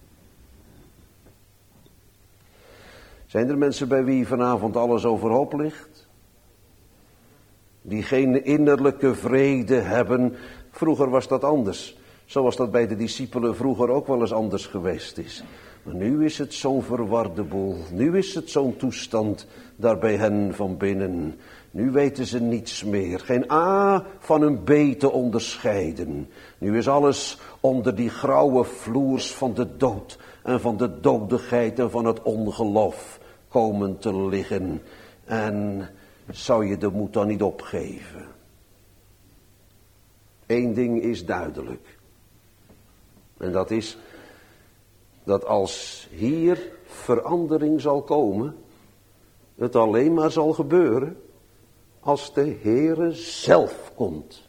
Zijn er mensen bij wie vanavond alles overhoop ligt? Die geen innerlijke vrede hebben. Vroeger was dat anders. Zoals dat bij de discipelen vroeger ook wel eens anders geweest is. Maar nu is het zo'n verwarde boel. Nu is het zo'n toestand daar bij hen van binnen. Nu weten ze niets meer. Geen A van een B te onderscheiden. Nu is alles onder die grauwe vloers van de dood en van de dodigheid en van het ongeloof komen te liggen. En zou je de moed dan niet opgeven? Eén ding is duidelijk. En dat is dat als hier verandering zal komen, het alleen maar zal gebeuren als de Heere zelf komt.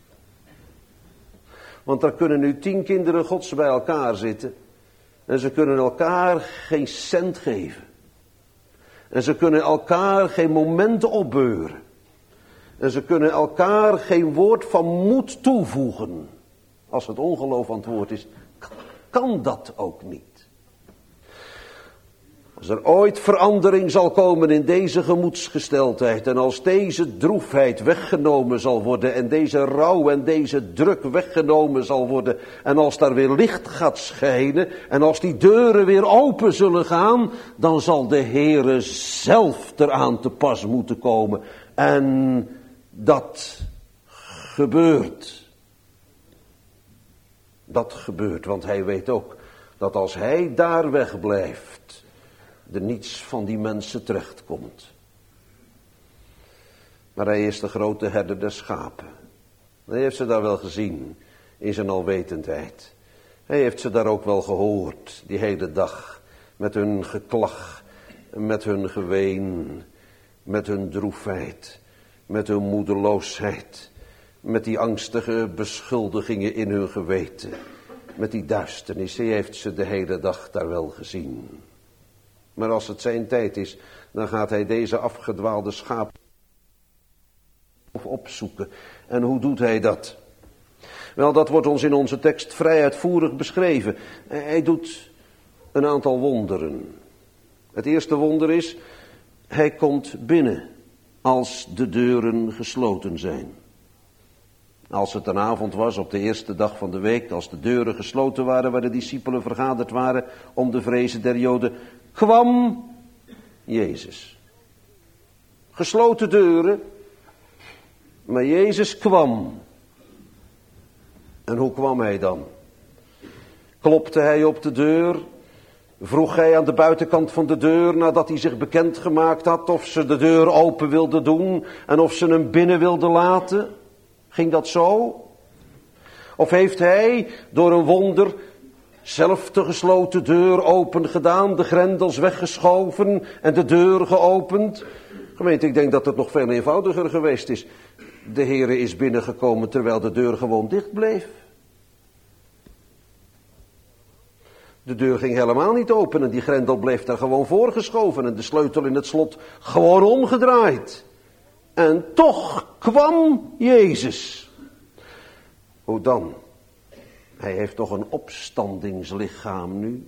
Want er kunnen nu 10 kinderen Gods bij elkaar zitten en ze kunnen elkaar geen cent geven. En ze kunnen elkaar geen momenten opbeuren. En ze kunnen elkaar geen woord van moed toevoegen. Als het ongeloof aan het woord is, kan dat ook niet. Als er ooit verandering zal komen in deze gemoedsgesteldheid en als deze droefheid weggenomen zal worden en deze rouw en deze druk weggenomen zal worden en als daar weer licht gaat schijnen en als die deuren weer open zullen gaan, dan zal de Heere zelf eraan te pas moeten komen. En dat gebeurt. Dat gebeurt, want hij weet ook dat als hij daar wegblijft, er niets van die mensen terechtkomt. Maar hij is de grote herder der schapen. Hij heeft ze daar wel gezien in zijn alwetendheid. Hij heeft ze daar ook wel gehoord die hele dag. Met hun geklag, met hun geween, met hun droefheid, met hun moedeloosheid. Met die angstige beschuldigingen in hun geweten. Met die duisternis, hij heeft ze de hele dag daar wel gezien. Maar als het zijn tijd is, dan gaat hij deze afgedwaalde schapen opzoeken. En hoe doet hij dat? Wel, dat wordt ons in onze tekst vrij uitvoerig beschreven. Hij doet een aantal wonderen. Het eerste wonder is, hij komt binnen als de deuren gesloten zijn. Als het een avond was op de eerste dag van de week, als de deuren gesloten waren waar de discipelen vergaderd waren om de vrezen der Joden, kwam Jezus. Gesloten deuren, maar Jezus kwam. En hoe kwam hij dan? Klopte hij op de deur? Vroeg hij aan de buitenkant van de deur, nadat hij zich bekendgemaakt had, of ze de deur open wilden doen en of ze hem binnen wilden laten? Ging dat zo? Of heeft hij door een wonder zelf de gesloten deur open gedaan, de grendels weggeschoven en de deur geopend? Gemeente, ik denk dat het nog veel eenvoudiger geweest is. De Heere is binnengekomen terwijl de deur gewoon dicht bleef. De deur ging helemaal niet open en die grendel bleef daar gewoon voorgeschoven en de sleutel in het slot gewoon omgedraaid. En toch kwam Jezus. Hoe dan? Hij heeft toch een opstandingslichaam nu?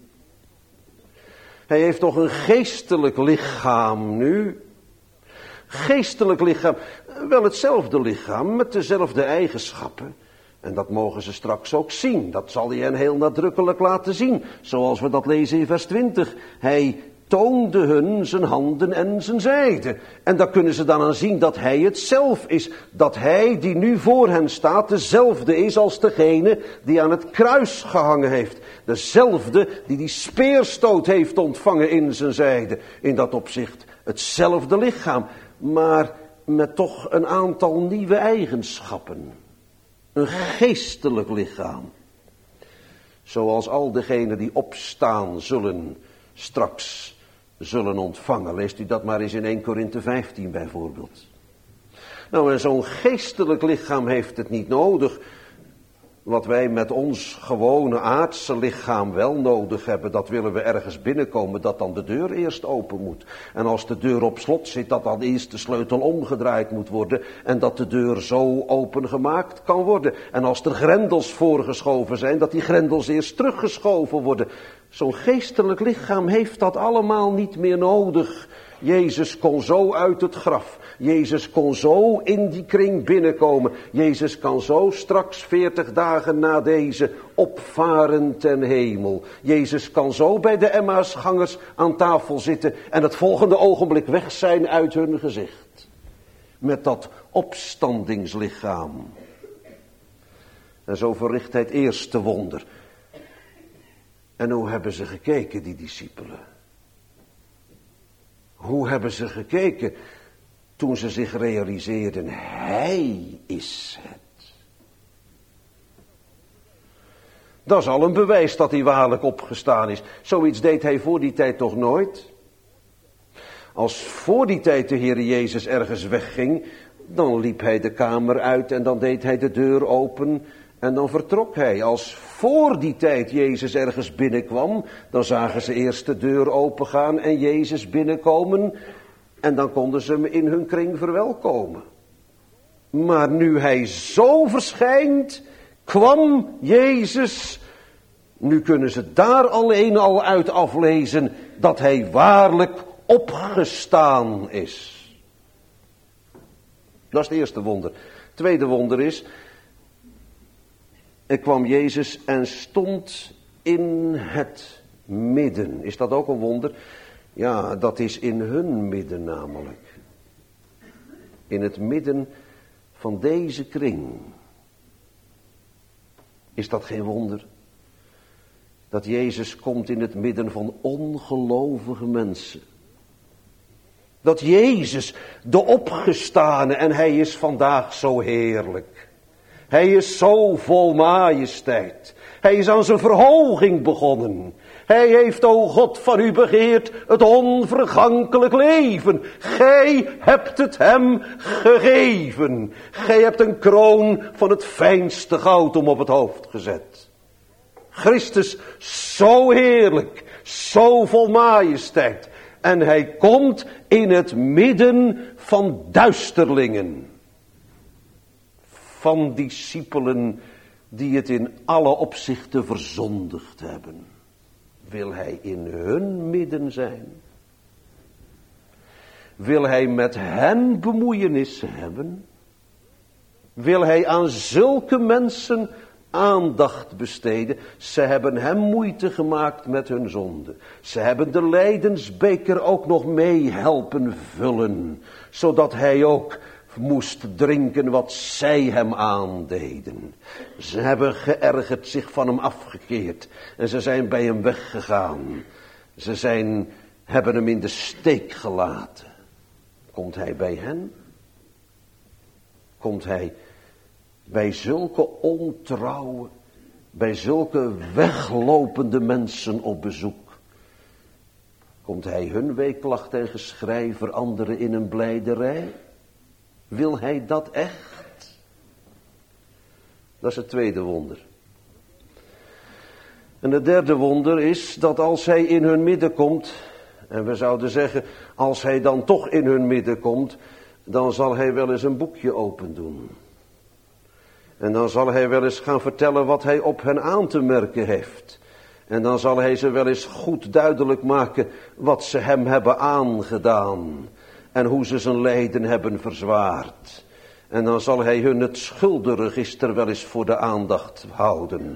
Hij heeft toch een geestelijk lichaam nu? Geestelijk lichaam, wel hetzelfde lichaam met dezelfde eigenschappen. En dat mogen ze straks ook zien. Dat zal hij hen heel nadrukkelijk laten zien. Zoals we dat lezen in vers 20. Hij toonde hun zijn handen en zijn zijde. En daar kunnen ze dan aan zien dat hij het zelf is. Dat hij die nu voor hen staat dezelfde is als degene die aan het kruis gehangen heeft. Dezelfde die speerstoot heeft ontvangen in zijn zijde. In dat opzicht hetzelfde lichaam. Maar met toch een aantal nieuwe eigenschappen. Een geestelijk lichaam. Zoals al degenen die opstaan straks zullen ontvangen. Leest u dat maar eens in 1 Korinthe 15 bijvoorbeeld. Nou, en zo'n geestelijk lichaam heeft het niet nodig. Wat wij met ons gewone aardse lichaam wel nodig hebben, dat willen we ergens binnenkomen, dat dan de deur eerst open moet. En als de deur op slot zit, dat dan eerst de sleutel omgedraaid moet worden en dat de deur zo opengemaakt kan worden. En als er grendels voorgeschoven zijn, dat die grendels eerst teruggeschoven worden. Zo'n geestelijk lichaam heeft dat allemaal niet meer nodig. Jezus kon zo uit het graf. Jezus kon zo in die kring binnenkomen. Jezus kan zo straks 40 dagen na deze opvaren ten hemel. Jezus kan zo bij de Emmausgangers aan tafel zitten en het volgende ogenblik weg zijn uit hun gezicht. Met dat opstandingslichaam. En zo verricht hij het eerste wonder. En hoe hebben ze gekeken, die discipelen? Hoe hebben ze gekeken toen ze zich realiseerden, hij is het. Dat is al een bewijs dat hij waarlijk opgestaan is. Zoiets deed hij voor die tijd toch nooit? Als voor die tijd de Heer Jezus ergens wegging, dan liep hij de kamer uit en dan deed hij de deur open En dan vertrok hij. Als voor die tijd Jezus ergens binnenkwam, dan zagen ze eerst de deur opengaan en Jezus binnenkomen. En dan konden ze hem in hun kring verwelkomen. Maar nu hij zo verschijnt, kwam Jezus. Nu kunnen ze daar alleen al uit aflezen dat hij waarlijk opgestaan is. Dat is het eerste wonder. Het tweede wonder is, er kwam Jezus en stond in het midden. Is dat ook een wonder? Ja, dat is in hun midden namelijk. In het midden van deze kring. Is dat geen wonder? Dat Jezus komt in het midden van ongelovige mensen. Dat Jezus, de opgestane, en hij is vandaag zo heerlijk. Hij is zo vol majesteit. Hij is aan zijn verhoging begonnen. Hij heeft, o God, van u begeerd het onvergankelijk leven. Gij hebt het hem gegeven. Gij hebt een kroon van het fijnste goud om op het hoofd gezet. Christus, zo heerlijk, zo vol majesteit. En hij komt in het midden van duisterlingen. Van discipelen die het in alle opzichten verzondigd hebben. Wil hij in hun midden zijn? Wil hij met hen bemoeienissen hebben? Wil hij aan zulke mensen aandacht besteden? Ze hebben hem moeite gemaakt met hun zonde. Ze hebben de lijdensbeker ook nog mee helpen vullen, zodat hij ook moest drinken wat zij hem aandeden. Ze hebben geërgerd, zich van hem afgekeerd en ze zijn bij hem weggegaan. Ze hebben hem in de steek gelaten. Komt hij bij hen? Komt hij bij zulke ontrouwe, bij zulke weglopende mensen op bezoek? Komt hij hun weeklacht en geschrei veranderen in een blijderij? Wil hij dat echt? Dat is het tweede wonder. En het derde wonder is dat als hij in hun midden komt, en we zouden zeggen, als hij dan toch in hun midden komt, dan zal hij wel eens een boekje open doen. En dan zal hij wel eens gaan vertellen wat hij op hen aan te merken heeft. En dan zal hij ze wel eens goed duidelijk maken wat ze hem hebben aangedaan. En hoe ze zijn lijden hebben verzwaard. En dan zal hij hun het schuldenregister wel eens voor de aandacht houden.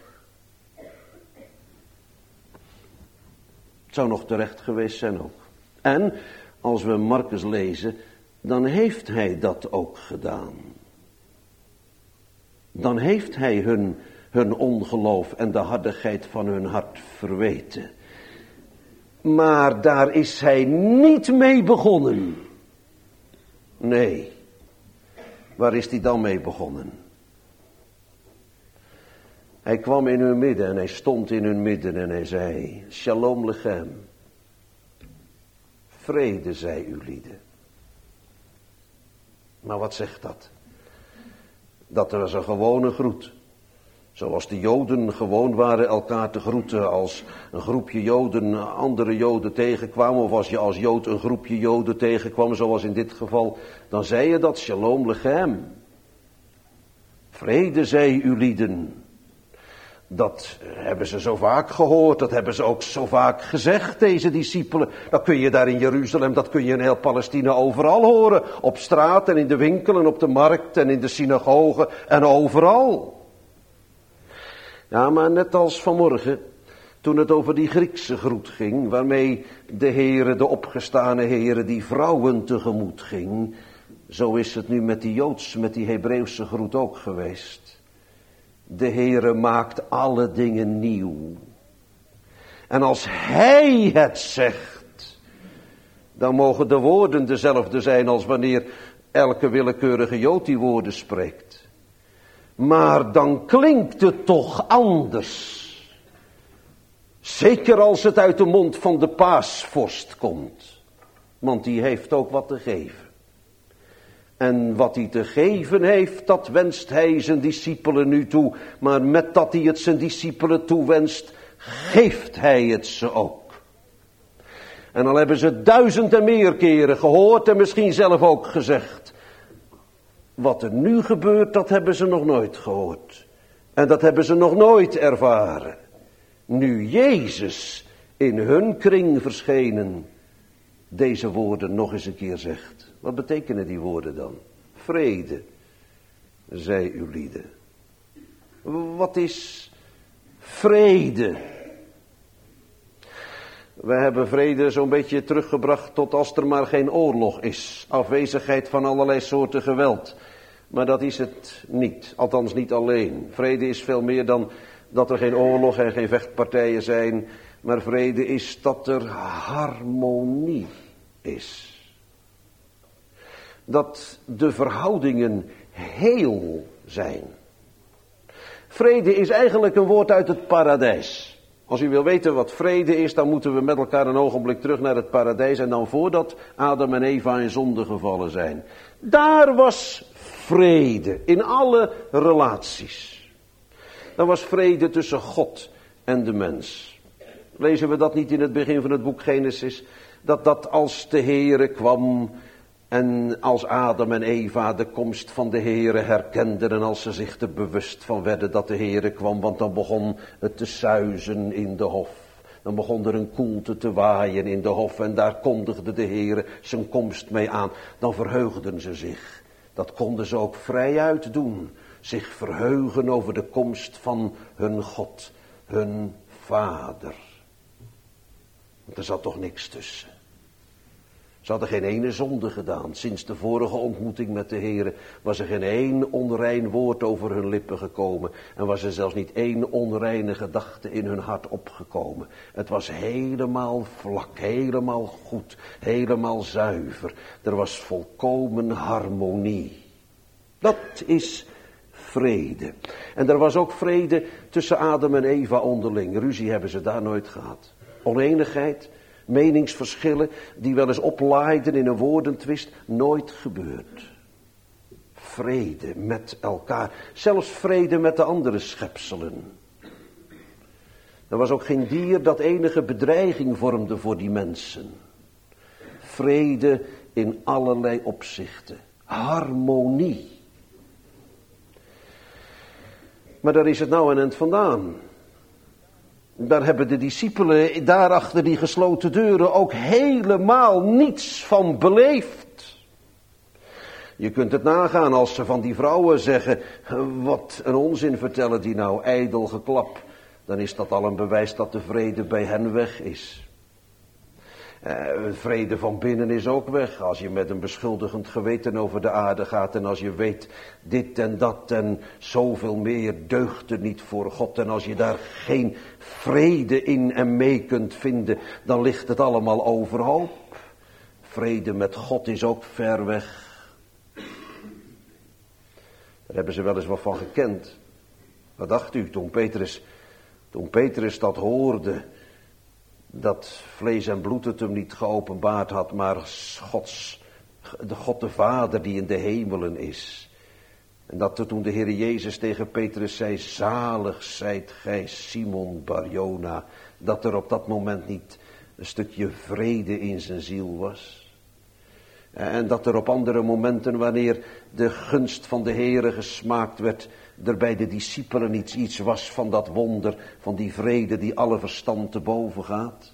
Het zou nog terecht geweest zijn ook. En als we Marcus lezen, dan heeft hij dat ook gedaan. Dan heeft hij hun ongeloof en de hardigheid van hun hart verweten. Maar daar is hij niet mee begonnen. Nee. Waar is hij dan mee begonnen? Hij kwam in hun midden en hij stond in hun midden en hij zei: Shalom lechem. Vrede zij u lieden. Maar wat zegt dat? Dat was een gewone groet. Zoals de Joden gewoon waren elkaar te groeten als een groepje Joden andere Joden tegenkwamen. Of als je als Jood een groepje Joden tegenkwam, zoals in dit geval. Dan zei je dat, Shalom lechem. Vrede zij u lieden. Dat hebben ze zo vaak gehoord, dat hebben ze ook zo vaak gezegd, deze discipelen. Dat kun je daar in Jeruzalem, dat kun je in heel Palestina overal horen. Op straat en in de winkel en op de markt en in de synagoge en overal. Ja, maar net als vanmorgen, toen het over die Griekse groet ging, waarmee de Heere, de opgestane Heere, die vrouwen tegemoet ging. Zo is het nu met die Hebreeuwse groet ook geweest. De Heere maakt alle dingen nieuw. En als Hij het zegt, dan mogen de woorden dezelfde zijn als wanneer elke willekeurige Jood die woorden spreekt. Maar dan klinkt het toch anders. Zeker als het uit de mond van de paasvorst komt. Want die heeft ook wat te geven. En wat hij te geven heeft, dat wenst hij zijn discipelen nu toe. Maar met dat hij het zijn discipelen toewenst, geeft hij het ze ook. En al hebben ze 1000 en meer keren gehoord en misschien zelf ook gezegd. Wat er nu gebeurt, dat hebben ze nog nooit gehoord. En dat hebben ze nog nooit ervaren. Nu Jezus in hun kring verschenen, deze woorden nog eens een keer zegt. Wat betekenen die woorden dan? Vrede, zij uw lieden. Wat is vrede? We hebben vrede zo'n beetje teruggebracht tot als er maar geen oorlog is. Afwezigheid van allerlei soorten geweld. Maar dat is het niet, althans niet alleen. Vrede is veel meer dan dat er geen oorlog en geen vechtpartijen zijn. Maar vrede is dat er harmonie is. Dat de verhoudingen heel zijn. Vrede is eigenlijk een woord uit het paradijs. Als u wil weten wat vrede is, dan moeten we met elkaar een ogenblik terug naar het paradijs. En dan voordat Adam en Eva in zonde gevallen zijn. Daar was vrede in alle relaties. Daar was vrede tussen God en de mens. Lezen we dat niet in het begin van het boek Genesis? Dat als de Heere kwam en als Adam en Eva de komst van de Heere herkenden en als ze zich er bewust van werden dat de Heere kwam, want dan begon het te suizen in de hof. Dan begon er een koelte te waaien in de hof en daar kondigde de Heere zijn komst mee aan. Dan verheugden ze zich. Dat konden ze ook vrijuit doen. Zich verheugen over de komst van hun God, hun Vader. Want er zat toch niks tussen. Ze hadden geen ene zonde gedaan. Sinds de vorige ontmoeting met de Heere was er geen één onrein woord over hun lippen gekomen. En was er zelfs niet één onreine gedachte in hun hart opgekomen. Het was helemaal vlak, helemaal goed, helemaal zuiver. Er was volkomen harmonie. Dat is vrede. En er was ook vrede tussen Adam en Eva onderling. Ruzie hebben ze daar nooit gehad. Oneenigheid, meningsverschillen die wel eens oplaaiden in een woordentwist, nooit gebeurd. Vrede met elkaar, zelfs vrede met de andere schepselen. Er was ook geen dier dat enige bedreiging vormde voor die mensen. Vrede in allerlei opzichten. Harmonie. Maar daar is het nou een eind vandaan. Daar hebben de discipelen daar achter die gesloten deuren ook helemaal niets van beleefd. Je kunt het nagaan als ze van die vrouwen zeggen, wat een onzin vertellen die nou, ijdel geklap. Dan is dat al een bewijs dat de vrede bij hen weg is. Vrede van binnen is ook weg. Als je met een beschuldigend geweten over de aarde gaat en als je weet dit en dat en zoveel meer deugt er niet voor God. En als je daar geen vrede in en mee kunt vinden, dan ligt het allemaal overhoop. Vrede met God is ook ver weg. Daar hebben ze wel eens wat van gekend. Wat dacht u toen Petrus dat hoorde? Dat vlees en bloed het hem niet geopenbaard had, maar God de Vader die in de hemelen is. En dat toen de Heer Jezus tegen Petrus zei, zalig zijt gij Simon Bar-Jona, dat er op dat moment niet een stukje vrede in zijn ziel was. En dat er op andere momenten, wanneer de gunst van de Heere gesmaakt werd, er bij de discipelen iets was van dat wonder, van die vrede die alle verstand te boven gaat.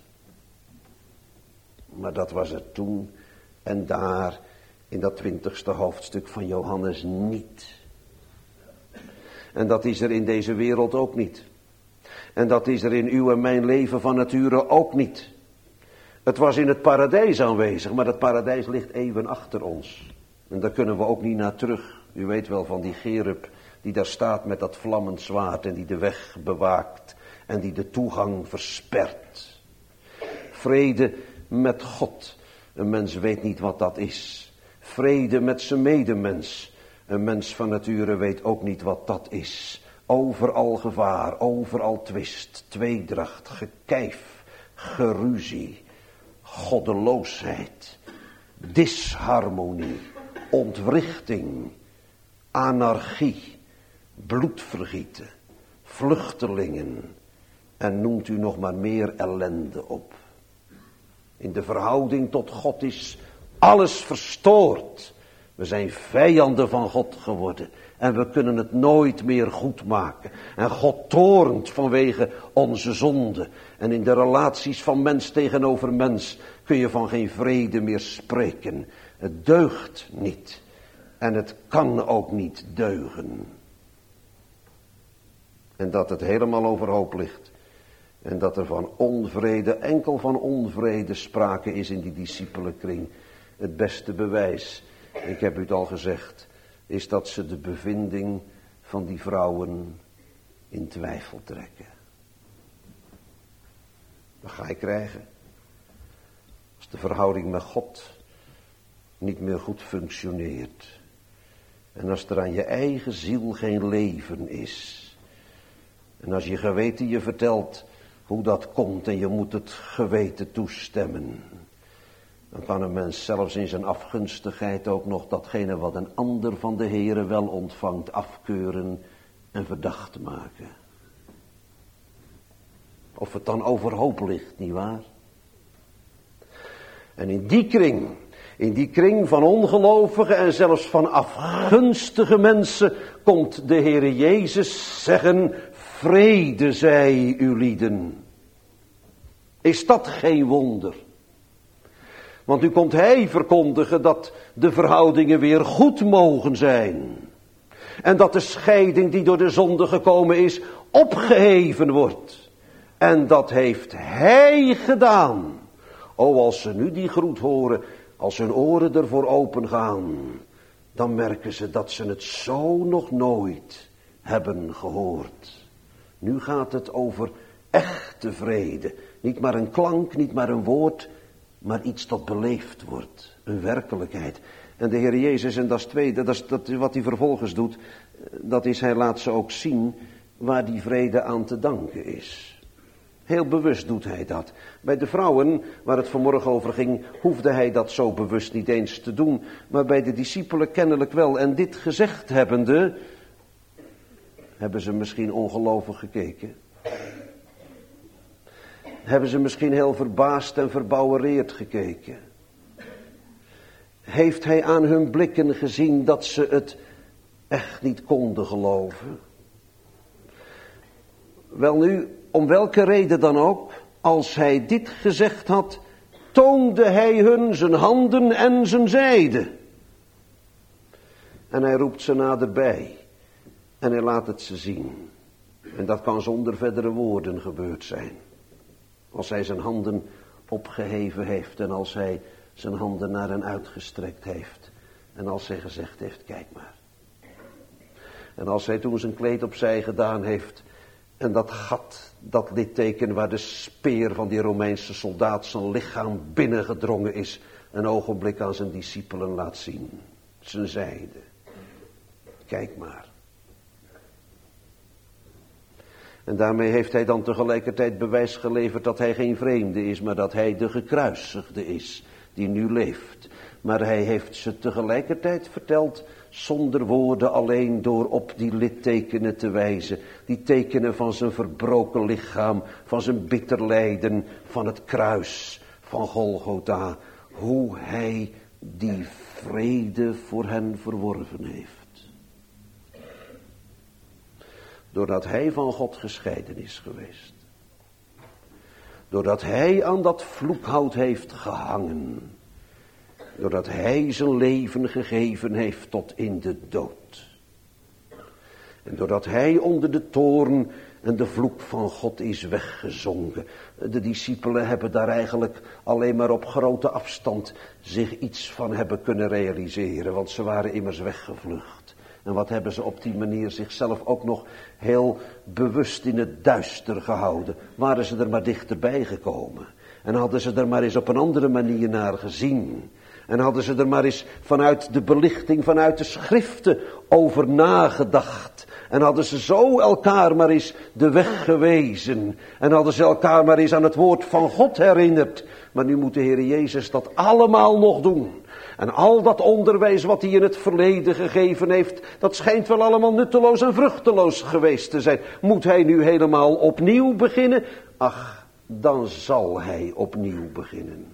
Maar dat was er toen en daar in dat 20e hoofdstuk van Johannes niet. En dat is er in deze wereld ook niet. En dat is er in uw en mijn leven van nature ook niet. Het was in het paradijs aanwezig, maar het paradijs ligt even achter ons. En daar kunnen we ook niet naar terug. U weet wel van die Cherub die daar staat met dat vlammend zwaard en die de weg bewaakt en die de toegang verspert. Vrede met God. Een mens weet niet wat dat is. Vrede met zijn medemens. Een mens van nature weet ook niet wat dat is. Overal gevaar, overal twist, tweedracht, gekijf, geruzie, goddeloosheid, disharmonie. ontwrichting, anarchie, bloedvergieten, vluchtelingen en noemt u nog maar meer ellende op. In de verhouding tot God is alles verstoord. We zijn vijanden van God geworden en we kunnen het nooit meer goed maken. En God toornt vanwege onze zonde. En in de relaties van mens tegenover mens kun je van geen vrede meer spreken. Het deugt niet en het kan ook niet deugen. En dat het helemaal overhoop ligt. En dat er van onvrede, enkel van onvrede sprake is in die discipelenkring. Het beste bewijs, ik heb u het al gezegd, is dat ze de bevinding van die vrouwen in twijfel trekken. Wat ga je krijgen? Als de verhouding met God niet meer goed functioneert. En als er aan je eigen ziel geen leven is. En als je geweten je vertelt hoe dat komt en je moet het geweten toestemmen. Dan kan een mens zelfs in zijn afgunstigheid ook nog datgene wat een ander van de Heere wel ontvangt afkeuren en verdacht maken. Of het dan overhoop ligt, nietwaar? En in die kring van ongelovigen en zelfs van afgunstige mensen komt de Heere Jezus zeggen, vrede zij u lieden. Is dat geen wonder? Want nu komt hij verkondigen dat de verhoudingen weer goed mogen zijn. En dat de scheiding die door de zonde gekomen is, opgeheven wordt. En dat heeft hij gedaan. O, als ze nu die groet horen, als hun oren ervoor open gaan, dan merken ze dat ze het zo nog nooit hebben gehoord. Nu gaat het over echte vrede. Niet maar een klank, niet maar een woord, maar iets dat beleefd wordt. Een werkelijkheid. En de Heer Jezus, en dat is tweede, dat is wat hij vervolgens doet, dat is hij laat ze ook zien waar die vrede aan te danken is. Heel bewust doet hij dat. Bij de vrouwen, waar het vanmorgen over ging, hoefde hij dat zo bewust niet eens te doen. Maar bij de discipelen kennelijk wel. En dit gezegd hebbende, hebben ze misschien ongelovig gekeken. Hebben ze misschien heel verbaasd en verbouwereerd gekeken. Heeft hij aan hun blikken gezien dat ze het echt niet konden geloven? Welnu, om welke reden dan ook, als hij dit gezegd had, toonde hij hun zijn handen en zijn zijde. En hij roept ze naderbij. En hij laat het ze zien. En dat kan zonder verdere woorden gebeurd zijn. Als hij zijn handen opgeheven heeft en als hij zijn handen naar hen uitgestrekt heeft. En als hij gezegd heeft, kijk maar. En als hij toen zijn kleed opzij gedaan heeft en dat gat, dat litteken waar de speer van die Romeinse soldaat zijn lichaam binnengedrongen is, een ogenblik aan zijn discipelen laat zien. Zijn zijde. Kijk maar. En daarmee heeft hij dan tegelijkertijd bewijs geleverd dat hij geen vreemde is, maar dat hij de gekruisigde is, die nu leeft. Maar hij heeft ze tegelijkertijd verteld, zonder woorden, alleen door op die littekenen te wijzen. Die tekenen van zijn verbroken lichaam, van zijn bitter lijden, van het kruis, van Golgotha. Hoe hij die vrede voor hen verworven heeft. Doordat hij van God gescheiden is geweest. Doordat hij aan dat vloekhout heeft gehangen. Doordat hij zijn leven gegeven heeft tot in de dood. En doordat hij onder de toorn en de vloek van God is weggezonken. De discipelen hebben daar eigenlijk alleen maar op grote afstand zich iets van hebben kunnen realiseren. Want ze waren immers weggevlucht. En wat hebben ze op die manier zichzelf ook nog heel bewust in het duister gehouden. Waren ze er maar dichterbij gekomen. En hadden ze er maar eens op een andere manier naar gezien. En hadden ze er maar eens vanuit de belichting, vanuit de schriften over nagedacht. En hadden ze zo elkaar maar eens de weg gewezen. En hadden ze elkaar maar eens aan het woord van God herinnerd. Maar nu moet de Heer Jezus dat allemaal nog doen. En al dat onderwijs wat hij in het verleden gegeven heeft, dat schijnt wel allemaal nutteloos en vruchteloos geweest te zijn. Moet hij nu helemaal opnieuw beginnen? Ach, dan zal hij opnieuw beginnen.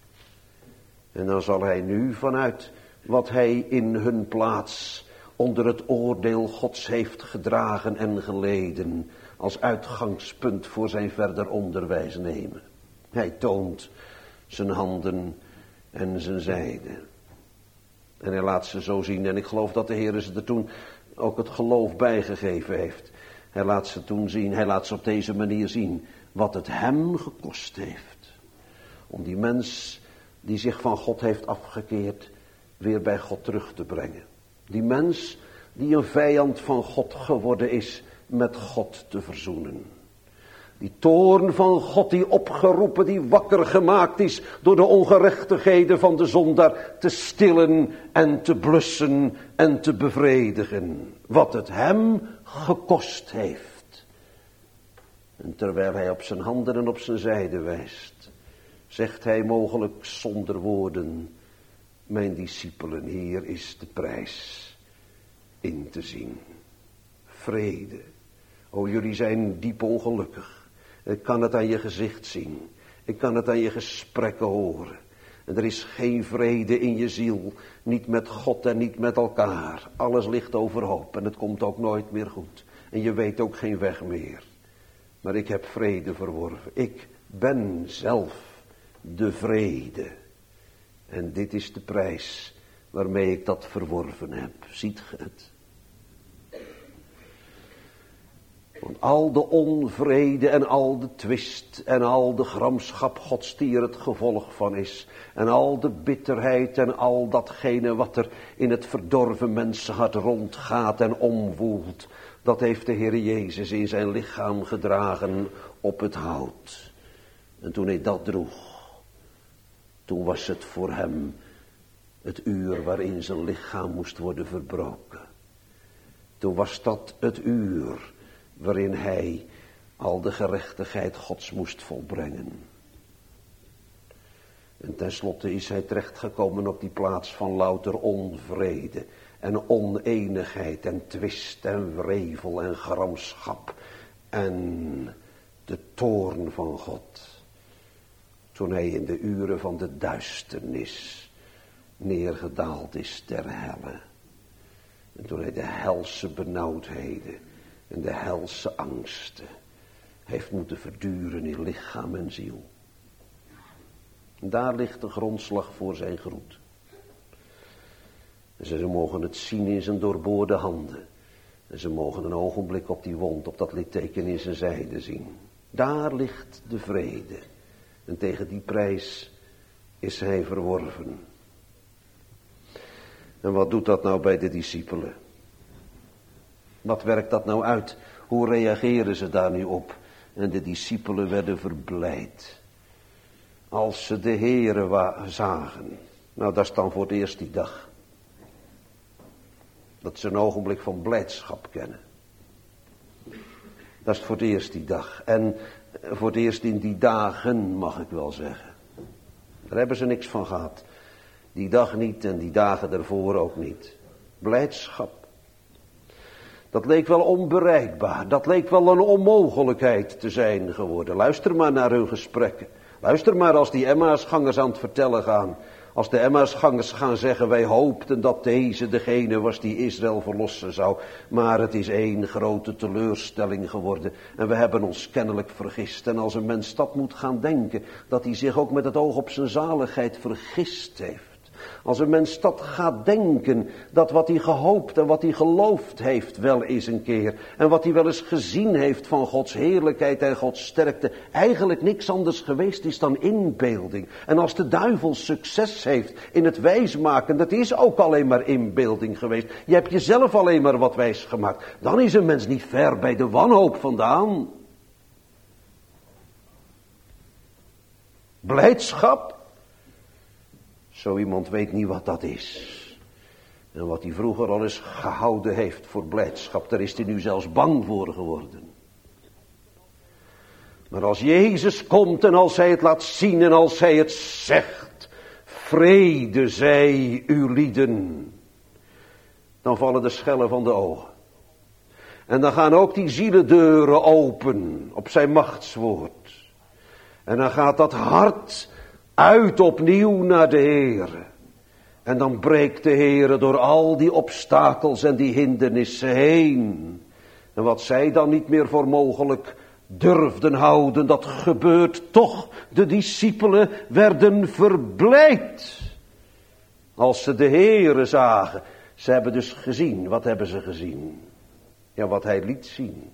En dan zal hij nu vanuit wat hij in hun plaats onder het oordeel Gods heeft gedragen en geleden, als uitgangspunt voor zijn verder onderwijs nemen. Hij toont zijn handen en zijn zijde. En hij laat ze zo zien. En ik geloof dat de Heer ze er toen ook het geloof bijgegeven heeft. Hij laat ze toen zien, hij laat ze op deze manier zien wat het hem gekost heeft. Om die mens die zich van God heeft afgekeerd weer bij God terug te brengen. Die mens die een vijand van God geworden is, met God te verzoenen. Die toorn van God die opgeroepen, die wakker gemaakt is door de ongerechtigheden van de zondaar, te stillen en te blussen en te bevredigen. Wat het hem gekost heeft. En terwijl hij op zijn handen en op zijn zijde wijst, zegt hij mogelijk zonder woorden: mijn discipelen, hier is de prijs in te zien. Vrede. O, jullie zijn diep ongelukkig. Ik kan het aan je gezicht zien. Ik kan het aan je gesprekken horen. En er is geen vrede in je ziel. Niet met God en niet met elkaar. Alles ligt overhoop en het komt ook nooit meer goed. En je weet ook geen weg meer. Maar ik heb vrede verworven. Ik ben zelf de vrede. En dit is de prijs waarmee ik dat verworven heb. Ziet ge het? Want al de onvrede en al de twist en al de gramschap Gods die er het gevolg van is. En al de bitterheid en al datgene wat er in het verdorven mensenhart rondgaat en omwoelt. Dat heeft de Heer Jezus in zijn lichaam gedragen op het hout. En toen hij dat droeg, toen was het voor hem het uur waarin zijn lichaam moest worden verbroken. Toen was dat het uur waarin hij al de gerechtigheid Gods moest volbrengen. En tenslotte is hij terechtgekomen op die plaats van louter onvrede en oneenigheid en twist en wrevel en gramschap en de toorn van God. Toen hij in de uren van de duisternis neergedaald is ter helle. En toen hij de helse benauwdheden en de helse angsten heeft moeten verduren in lichaam en ziel. En daar ligt de grondslag voor zijn groet. En ze mogen het zien in zijn doorboorde handen. En ze mogen een ogenblik op die wond, op dat litteken in zijn zijde zien. Daar ligt de vrede. En tegen die prijs is hij verworven. En wat doet dat nou bij de discipelen? Wat werkt dat nou uit? Hoe reageren ze daar nu op? En de discipelen werden verblijd. Als ze de Heere zagen. Nou, dat is dan voor het eerst die dag. Dat ze een ogenblik van blijdschap kennen. Dat is voor het eerst die dag. En voor het eerst in die dagen, mag ik wel zeggen. Daar hebben ze niks van gehad. Die dag niet en die dagen daarvoor ook niet. Blijdschap. Dat leek wel onbereikbaar. Dat leek wel een onmogelijkheid te zijn geworden. Luister maar naar hun gesprekken. Luister maar als die Emmausgangers aan het vertellen gaan. Als de Emmausgangers gaan zeggen: wij hoopten dat deze degene was die Israël verlossen zou. Maar het is één grote teleurstelling geworden. En we hebben ons kennelijk vergist. En als een mens dat moet gaan denken, dat hij zich ook met het oog op zijn zaligheid vergist heeft. Als een mens dat gaat denken, dat wat hij gehoopt en wat hij geloofd heeft wel eens een keer, en wat hij wel eens gezien heeft van Gods heerlijkheid en Gods sterkte, eigenlijk niks anders geweest is dan inbeelding. En als de duivel succes heeft in het wijsmaken, dat is ook alleen maar inbeelding geweest. Je hebt jezelf alleen maar wat wijs gemaakt. Dan is een mens niet ver bij de wanhoop vandaan. Blijdschap. Zo iemand weet niet wat dat is. En wat hij vroeger al eens gehouden heeft voor blijdschap, daar is hij nu zelfs bang voor geworden. Maar als Jezus komt en als hij het laat zien en als hij het zegt, vrede zij uw lieden, dan vallen de schellen van de ogen. En dan gaan ook die zielendeuren open op zijn machtswoord. En dan gaat dat hart uit opnieuw naar de Heere. En dan breekt de Heere door al die obstakels en die hindernissen heen. En wat zij dan niet meer voor mogelijk durfden houden, dat gebeurt toch. De discipelen werden verblijd als ze de Heere zagen. Ze hebben dus gezien. Wat hebben ze gezien? Ja, wat hij liet zien.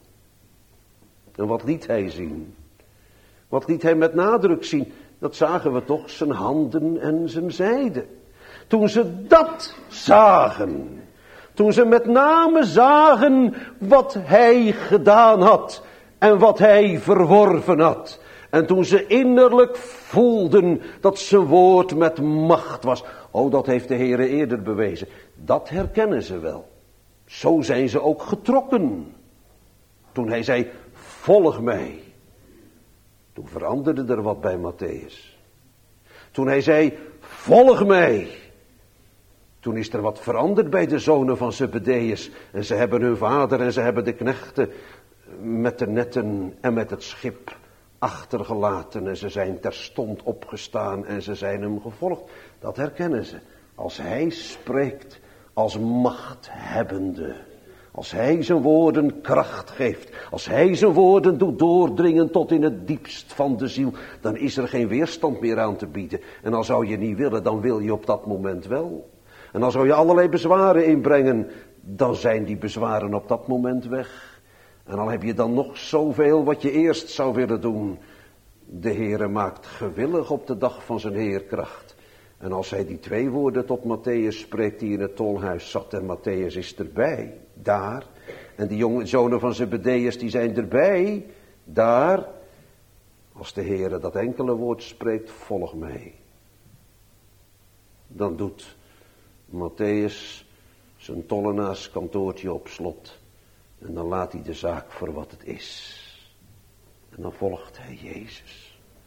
En wat liet hij zien? Wat liet hij met nadruk zien? Dat zagen we toch, zijn handen en zijn zijde. Toen ze dat zagen, toen ze met name zagen wat hij gedaan had en wat hij verworven had. En toen ze innerlijk voelden dat zijn woord met macht was. Oh, dat heeft de Heere eerder bewezen. Dat herkennen ze wel. Zo zijn ze ook getrokken. Toen hij zei, volg mij. Toen veranderde er wat bij Matthäus. Toen hij zei, volg mij. Toen is er wat veranderd bij de zonen van Zebedeus. En ze hebben hun vader en ze hebben de knechten met de netten en met het schip achtergelaten. En ze zijn terstond opgestaan en ze zijn hem gevolgd. Dat herkennen ze. Als hij spreekt als machthebbende. Als hij zijn woorden kracht geeft. Als hij zijn woorden doet doordringen tot in het diepst van de ziel. Dan is er geen weerstand meer aan te bieden. En al zou je niet willen, dan wil je op dat moment wel. En dan zou je allerlei bezwaren inbrengen. Dan zijn die bezwaren op dat moment weg. En al heb je dan nog zoveel wat je eerst zou willen doen. De Heere maakt gewillig op de dag van zijn heerkracht. En als hij die 2 woorden tot Matthäus spreekt die in het tolhuis zat. En Matthäus is erbij, daar. En die jonge zonen van Zebedeus die zijn erbij, daar. Als de Heere dat enkele woord spreekt, volg mij. Dan doet Matthäus zijn tollenaarskantoortje op slot. En dan laat hij de zaak voor wat het is. En dan volgt hij Jezus.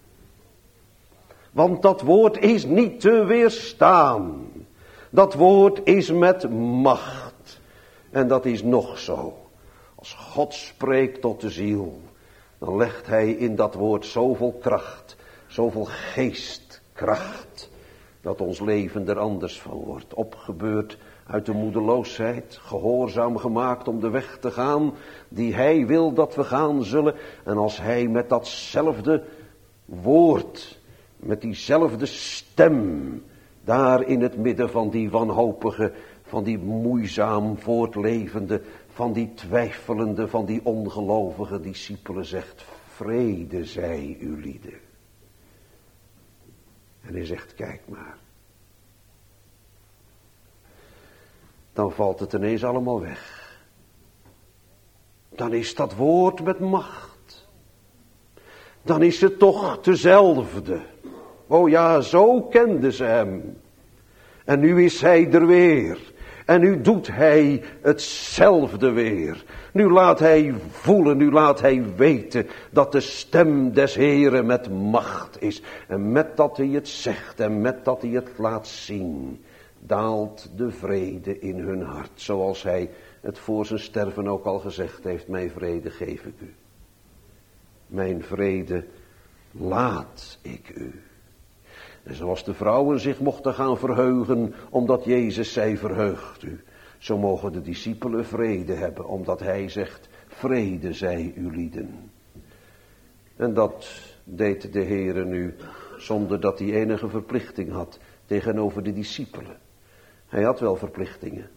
Want dat woord is niet te weerstaan. Dat woord is met macht. En dat is nog zo. Als God spreekt tot de ziel, dan legt hij in dat woord zoveel kracht, zoveel geestkracht, dat ons leven er anders van wordt. Opgebeurd uit de moedeloosheid, gehoorzaam gemaakt om de weg te gaan die hij wil dat we gaan zullen. En als hij met datzelfde woord, met diezelfde stem, daar in het midden van die wanhopige, van die moeizaam voortlevende, van die twijfelende, van die ongelovige discipelen zegt, vrede zij uw lieden. En hij zegt, kijk maar. Dan valt het ineens allemaal weg. Dan is dat woord met macht. Dan is het toch dezelfde. Oh ja, zo kenden ze hem. En nu is hij er weer. En nu doet hij hetzelfde weer. Nu laat hij voelen, nu laat hij weten dat de stem des Heren met macht is. En met dat hij het zegt en met dat hij het laat zien, daalt de vrede in hun hart. Zoals hij het voor zijn sterven ook al gezegd heeft, mijn vrede geef ik u. Mijn vrede laat ik u. En zoals de vrouwen zich mochten gaan verheugen, omdat Jezus zei, verheugt u. Zo mogen de discipelen vrede hebben, omdat hij zegt, vrede zij uw lieden. En dat deed de Heere nu, zonder dat hij enige verplichting had tegenover de discipelen. Hij had wel verplichtingen.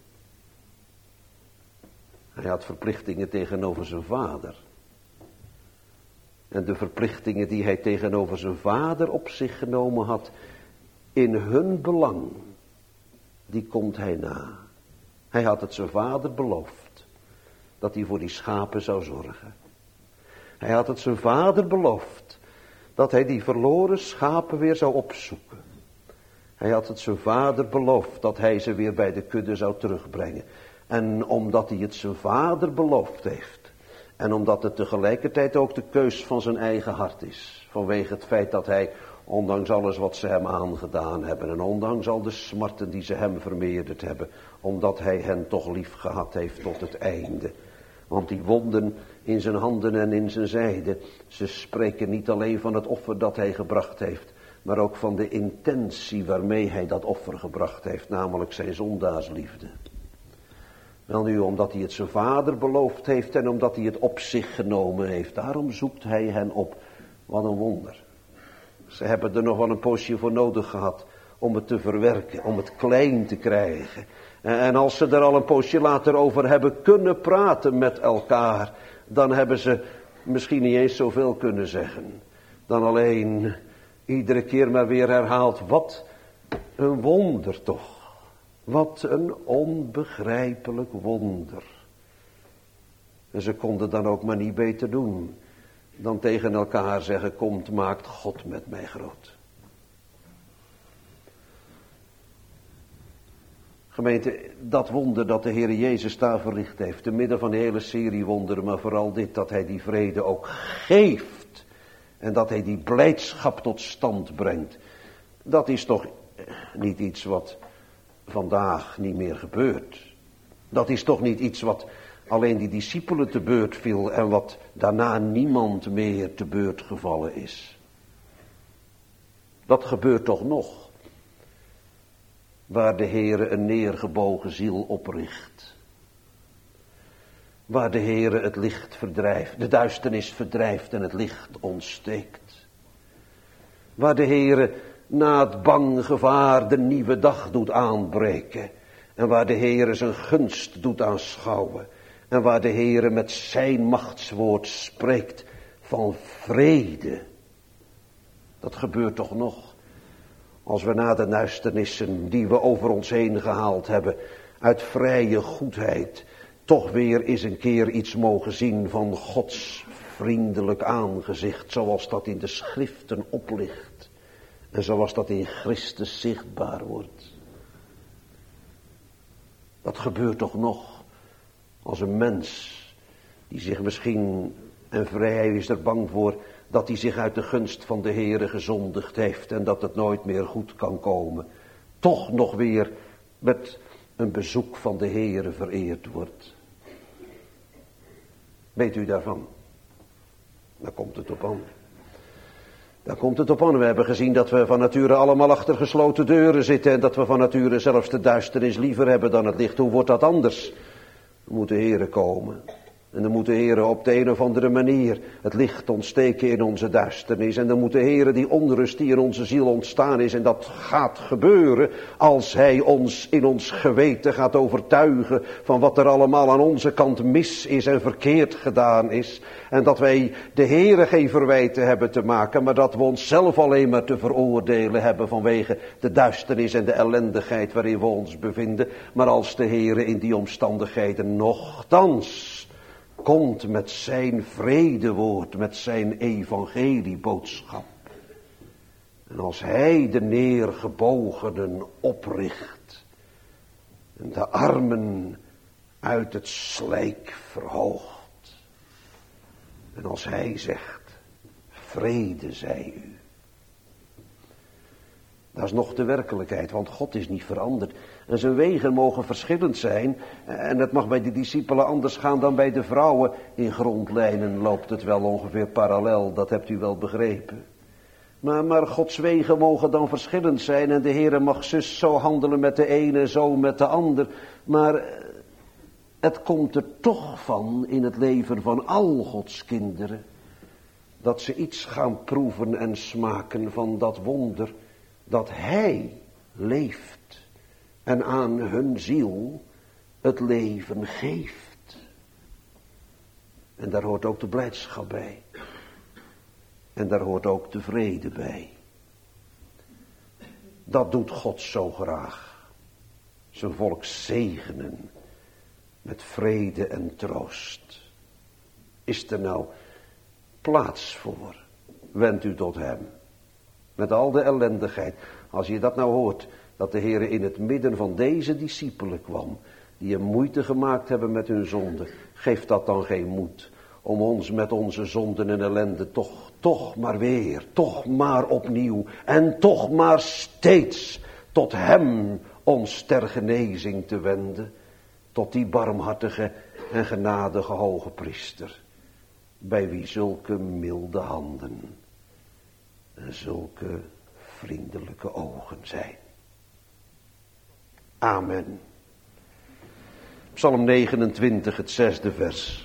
Hij had verplichtingen tegenover zijn vader. En de verplichtingen die hij tegenover zijn vader op zich genomen had, in hun belang, die komt hij na. Hij had het zijn vader beloofd, dat hij voor die schapen zou zorgen. Hij had het zijn vader beloofd, dat hij die verloren schapen weer zou opzoeken. Hij had het zijn vader beloofd dat hij ze weer bij de kudde zou terugbrengen. En omdat hij het zijn vader beloofd heeft. En omdat het tegelijkertijd ook de keus van zijn eigen hart is. Vanwege het feit dat hij, ondanks alles wat ze hem aangedaan hebben. En ondanks al de smarten die ze hem vermeerderd hebben. Omdat hij hen toch lief gehad heeft tot het einde. Want die wonden in zijn handen en in zijn zijde. Ze spreken niet alleen van het offer dat hij gebracht heeft. Maar ook van de intentie waarmee hij dat offer gebracht heeft. Namelijk zijn zondaarsliefde. Wel nu, omdat hij het zijn vader beloofd heeft en omdat hij het op zich genomen heeft. Daarom zoekt hij hen op. Wat een wonder. Ze hebben er nog wel een poosje voor nodig gehad om het te verwerken, om het klein te krijgen. En als ze er al een poosje later over hebben kunnen praten met elkaar, dan hebben ze misschien niet eens zoveel kunnen zeggen. Dan alleen iedere keer maar weer herhaald, wat een wonder toch. Wat een onbegrijpelijk wonder. En ze konden dan ook maar niet beter doen dan tegen elkaar zeggen, komt, maakt God met mij groot. Gemeente, dat wonder dat de Heer Jezus daar verricht heeft, te midden van de hele serie wonderen, maar vooral dit, dat hij die vrede ook geeft. En dat hij die blijdschap tot stand brengt. Dat is toch niet iets wat vandaag niet meer gebeurt. Dat is toch niet iets wat alleen die discipelen te beurt viel en wat daarna niemand meer te beurt gevallen is. Dat gebeurt toch nog. Waar de Heere een neergebogen ziel opricht. Waar de Heere het licht verdrijft, de duisternis verdrijft en het licht ontsteekt. Waar de Heere na het bang gevaar de nieuwe dag doet aanbreken. En waar de Heere zijn gunst doet aanschouwen. En waar de Heere met zijn machtswoord spreekt van vrede. Dat gebeurt toch nog. Als we na de duisternissen die we over ons heen gehaald hebben, uit vrije goedheid, toch weer eens een keer iets mogen zien van Gods vriendelijk aangezicht, zoals dat in de schriften oplicht. En zoals dat in Christus zichtbaar wordt. Dat gebeurt toch nog als een mens die zich misschien, en hij is er bang voor, dat hij zich uit de gunst van de Heere gezondigd heeft en dat het nooit meer goed kan komen. Toch nog weer met een bezoek van de Heere vereerd wordt. Weet u daarvan? Daar komt het op aan. Daar komt het op aan. We hebben gezien dat we van nature allemaal achter gesloten deuren zitten en dat we van nature zelfs de duisternis liever hebben dan het licht. Hoe wordt dat anders? Er moet de Heere komen. En dan moet de Heere op de een of andere manier het licht ontsteken in onze duisternis. En dan moet de Heere die onrust die in onze ziel ontstaan is. En dat gaat gebeuren als hij ons in ons geweten gaat overtuigen van wat er allemaal aan onze kant mis is en verkeerd gedaan is. En dat wij de Heere geen verwijten hebben te maken, maar dat we onszelf alleen maar te veroordelen hebben vanwege de duisternis en de ellendigheid waarin we ons bevinden. Maar als de Heere in die omstandigheden nochtans komt met zijn vredewoord, met zijn evangelieboodschap. En als hij de neergebogenen opricht en de armen uit het slijk verhoogt. En als hij zegt, vrede zij u. Dat is nog de werkelijkheid, want God is niet veranderd. En zijn wegen mogen verschillend zijn. En het mag bij de discipelen anders gaan dan bij de vrouwen. In grondlijnen loopt het wel ongeveer parallel, dat hebt u wel begrepen. Maar Gods wegen mogen dan verschillend zijn. En de Heere mag zus zo handelen met de ene, zo met de ander. Maar het komt er toch van in het leven van al Gods kinderen. Dat ze iets gaan proeven en smaken van dat wonder. Dat hij leeft en aan hun ziel het leven geeft. En daar hoort ook de blijdschap bij. En daar hoort ook de vrede bij. Dat doet God zo graag. Zijn volk zegenen met vrede en troost. Is er nou plaats voor? Wendt u tot hem. Met al de ellendigheid. Als je dat nou hoort, dat de Heer in het midden van deze discipelen kwam, die een moeite gemaakt hebben met hun zonde, geeft dat dan geen moed om ons met onze zonden en ellende toch maar weer, toch maar opnieuw en toch maar steeds tot hem ons ter genezing te wenden, tot die barmhartige en genadige hoge priester, bij wie zulke milde handen en zulke vriendelijke ogen zijn. Amen. Psalm 29, het 6e vers.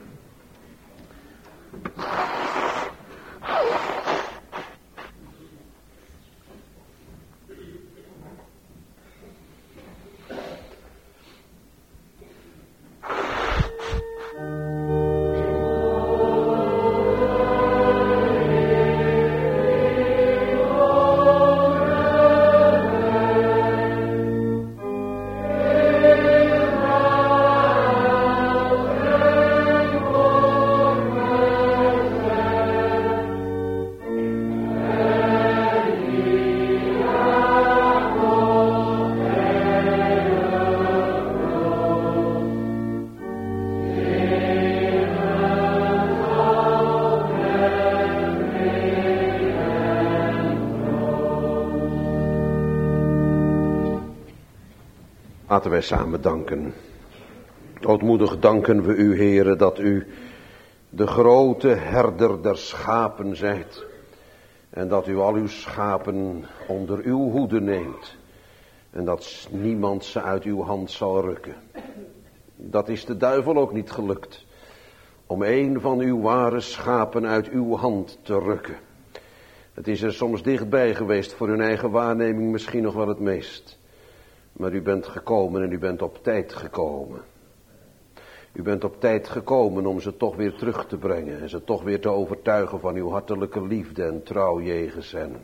Laten wij samen danken. Ootmoedig danken we u, Heere, dat u de grote herder der schapen zijt. En dat u al uw schapen onder uw hoede neemt. En dat niemand ze uit uw hand zal rukken. Dat is de duivel ook niet gelukt. Om een van uw ware schapen uit uw hand te rukken. Het is er soms dichtbij geweest, voor hun eigen waarneming misschien nog wel het meest. Maar u bent gekomen en u bent op tijd gekomen. U bent op tijd gekomen om ze toch weer terug te brengen. En ze toch weer te overtuigen van uw hartelijke liefde en trouw jegens hen.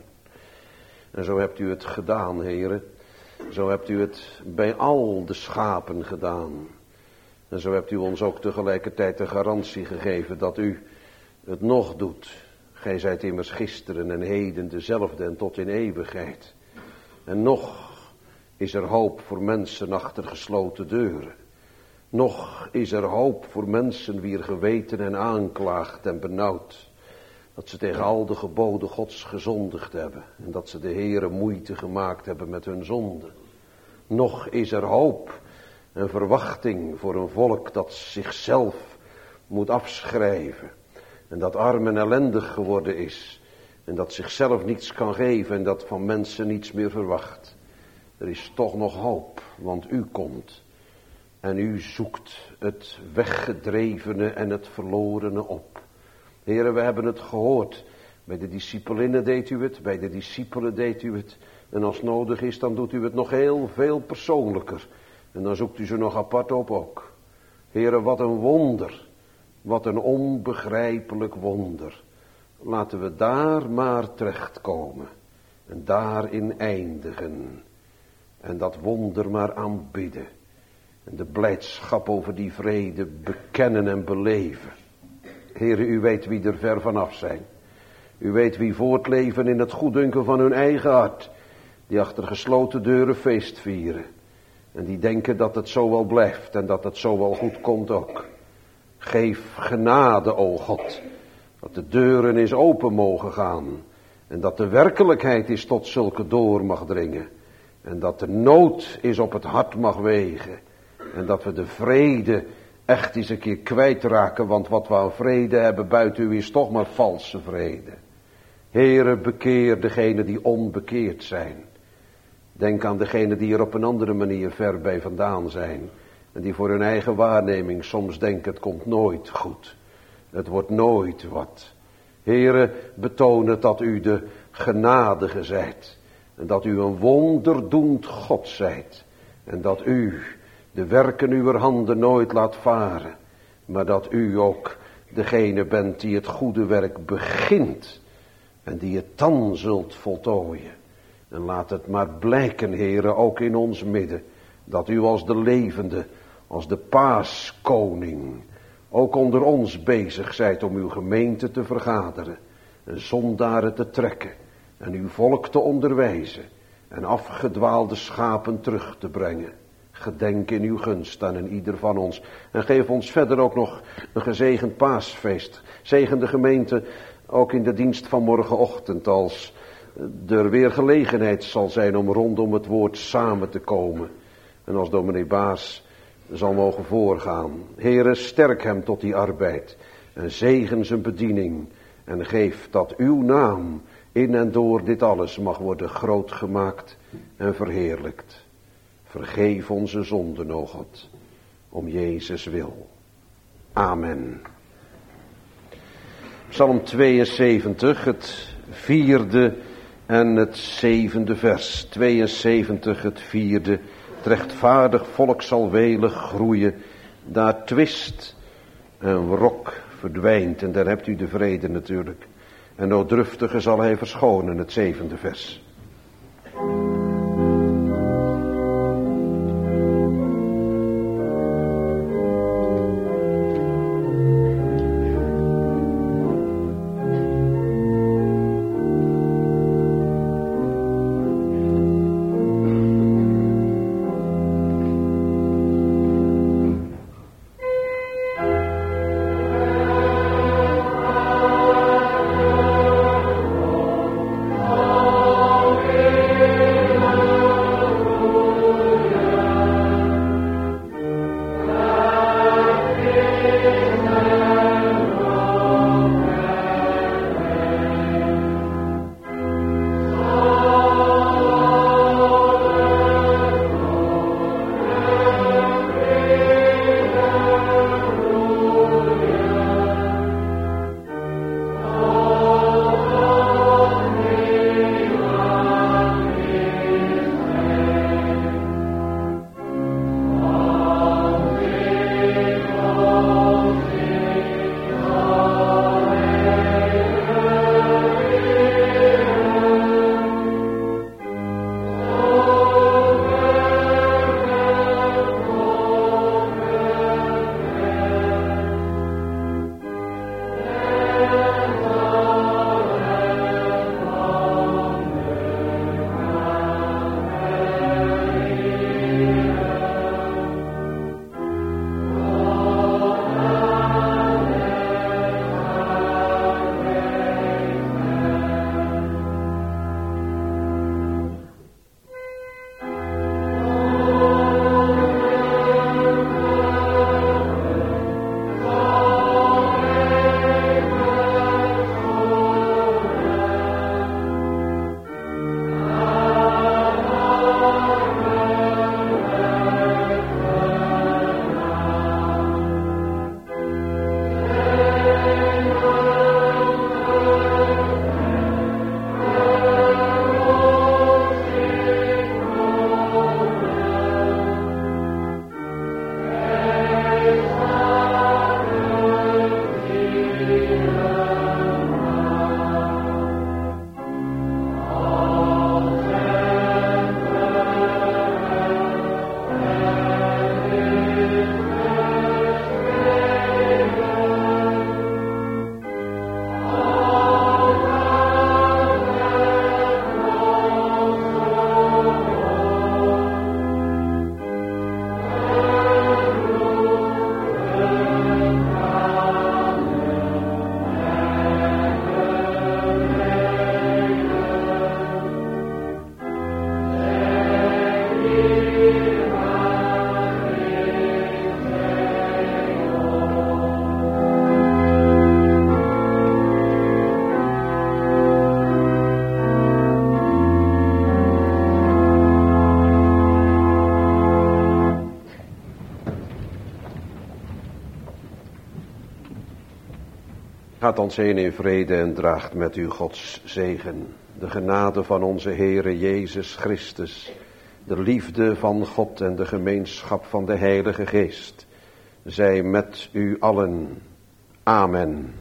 En zo hebt u het gedaan, Heere. Zo hebt u het bij al de schapen gedaan. En zo hebt u ons ook tegelijkertijd de garantie gegeven dat u het nog doet. Gij zijt immers gisteren en heden dezelfde en tot in eeuwigheid. En nog is er hoop voor mensen achter gesloten deuren. Nog is er hoop voor mensen wier geweten en aanklaagt en benauwd. Dat ze tegen al de geboden Gods gezondigd hebben. En dat ze de Heere moeite gemaakt hebben met hun zonde. Nog is er hoop en verwachting voor een volk dat zichzelf moet afschrijven. En dat arm en ellendig geworden is. En dat zichzelf niets kan geven en dat van mensen niets meer verwacht. Er is toch nog hoop, want u komt. En u zoekt het weggedrevene en het verlorene op. Heren, we hebben het gehoord. Bij de discipelinnen deed u het, bij de discipelen deed u het. En als nodig is, dan doet u het nog heel veel persoonlijker. En dan zoekt u ze nog apart op ook. Heren, wat een wonder. Wat een onbegrijpelijk wonder. Laten we daar maar terechtkomen. En daarin eindigen. En dat wonder maar aanbidden. En de blijdschap over die vrede bekennen en beleven. Heere, u weet wie er ver vanaf zijn. U weet wie voortleven in het goeddunken van hun eigen hart. Die achter gesloten deuren feest vieren. En die denken dat het zo wel blijft en dat het zo wel goed komt ook. Geef genade, o God. Dat de deuren eens open mogen gaan. En dat de werkelijkheid is tot zulke door mag dringen. En dat de nood is op het hart mag wegen. En dat we de vrede echt eens een keer kwijtraken. Want wat we aan vrede hebben buiten u is toch maar valse vrede. Heere, bekeer degenen die onbekeerd zijn. Denk aan degenen die er op een andere manier ver bij vandaan zijn. En die voor hun eigen waarneming soms denken het komt nooit goed. Het wordt nooit wat. Heere, betoon het dat u de genadige zijt. En dat u een wonderdoend God zijt. En dat u de werken uw handen nooit laat varen. Maar dat u ook degene bent die het goede werk begint. En die het dan zult voltooien. En laat het maar blijken, Heere, ook in ons midden. Dat u als de levende, als de paaskoning, ook onder ons bezig zijt om uw gemeente te vergaderen. En zondaren te trekken. en uw volk te onderwijzen en afgedwaalde schapen terug te brengen. Gedenk in uw gunst aan een ieder van ons. En geef ons verder ook nog een gezegend paasfeest. Zegen de gemeente ook in de dienst van morgenochtend, als er weer gelegenheid zal zijn om rondom het woord samen te komen. En als dominee Baas zal mogen voorgaan. Heere, sterk hem tot die arbeid en zegen zijn bediening. En geef dat uw naam in en door dit alles mag worden groot gemaakt en verheerlijkt. Vergeef onze zonden, o God, om Jezus wil. Amen. Psalm 72, het 4e en het 7e vers. 72, het 4e. Het rechtvaardig volk zal welig groeien, daar twist en wrok verdwijnt. En daar hebt u de vrede natuurlijk. En nooddruftige zal hij verschonen, het 7e vers. Gaat ons heen in vrede en draagt met u Gods zegen. De genade van onze Heere Jezus Christus, de liefde van God en de gemeenschap van de Heilige Geest, zij met u allen. Amen.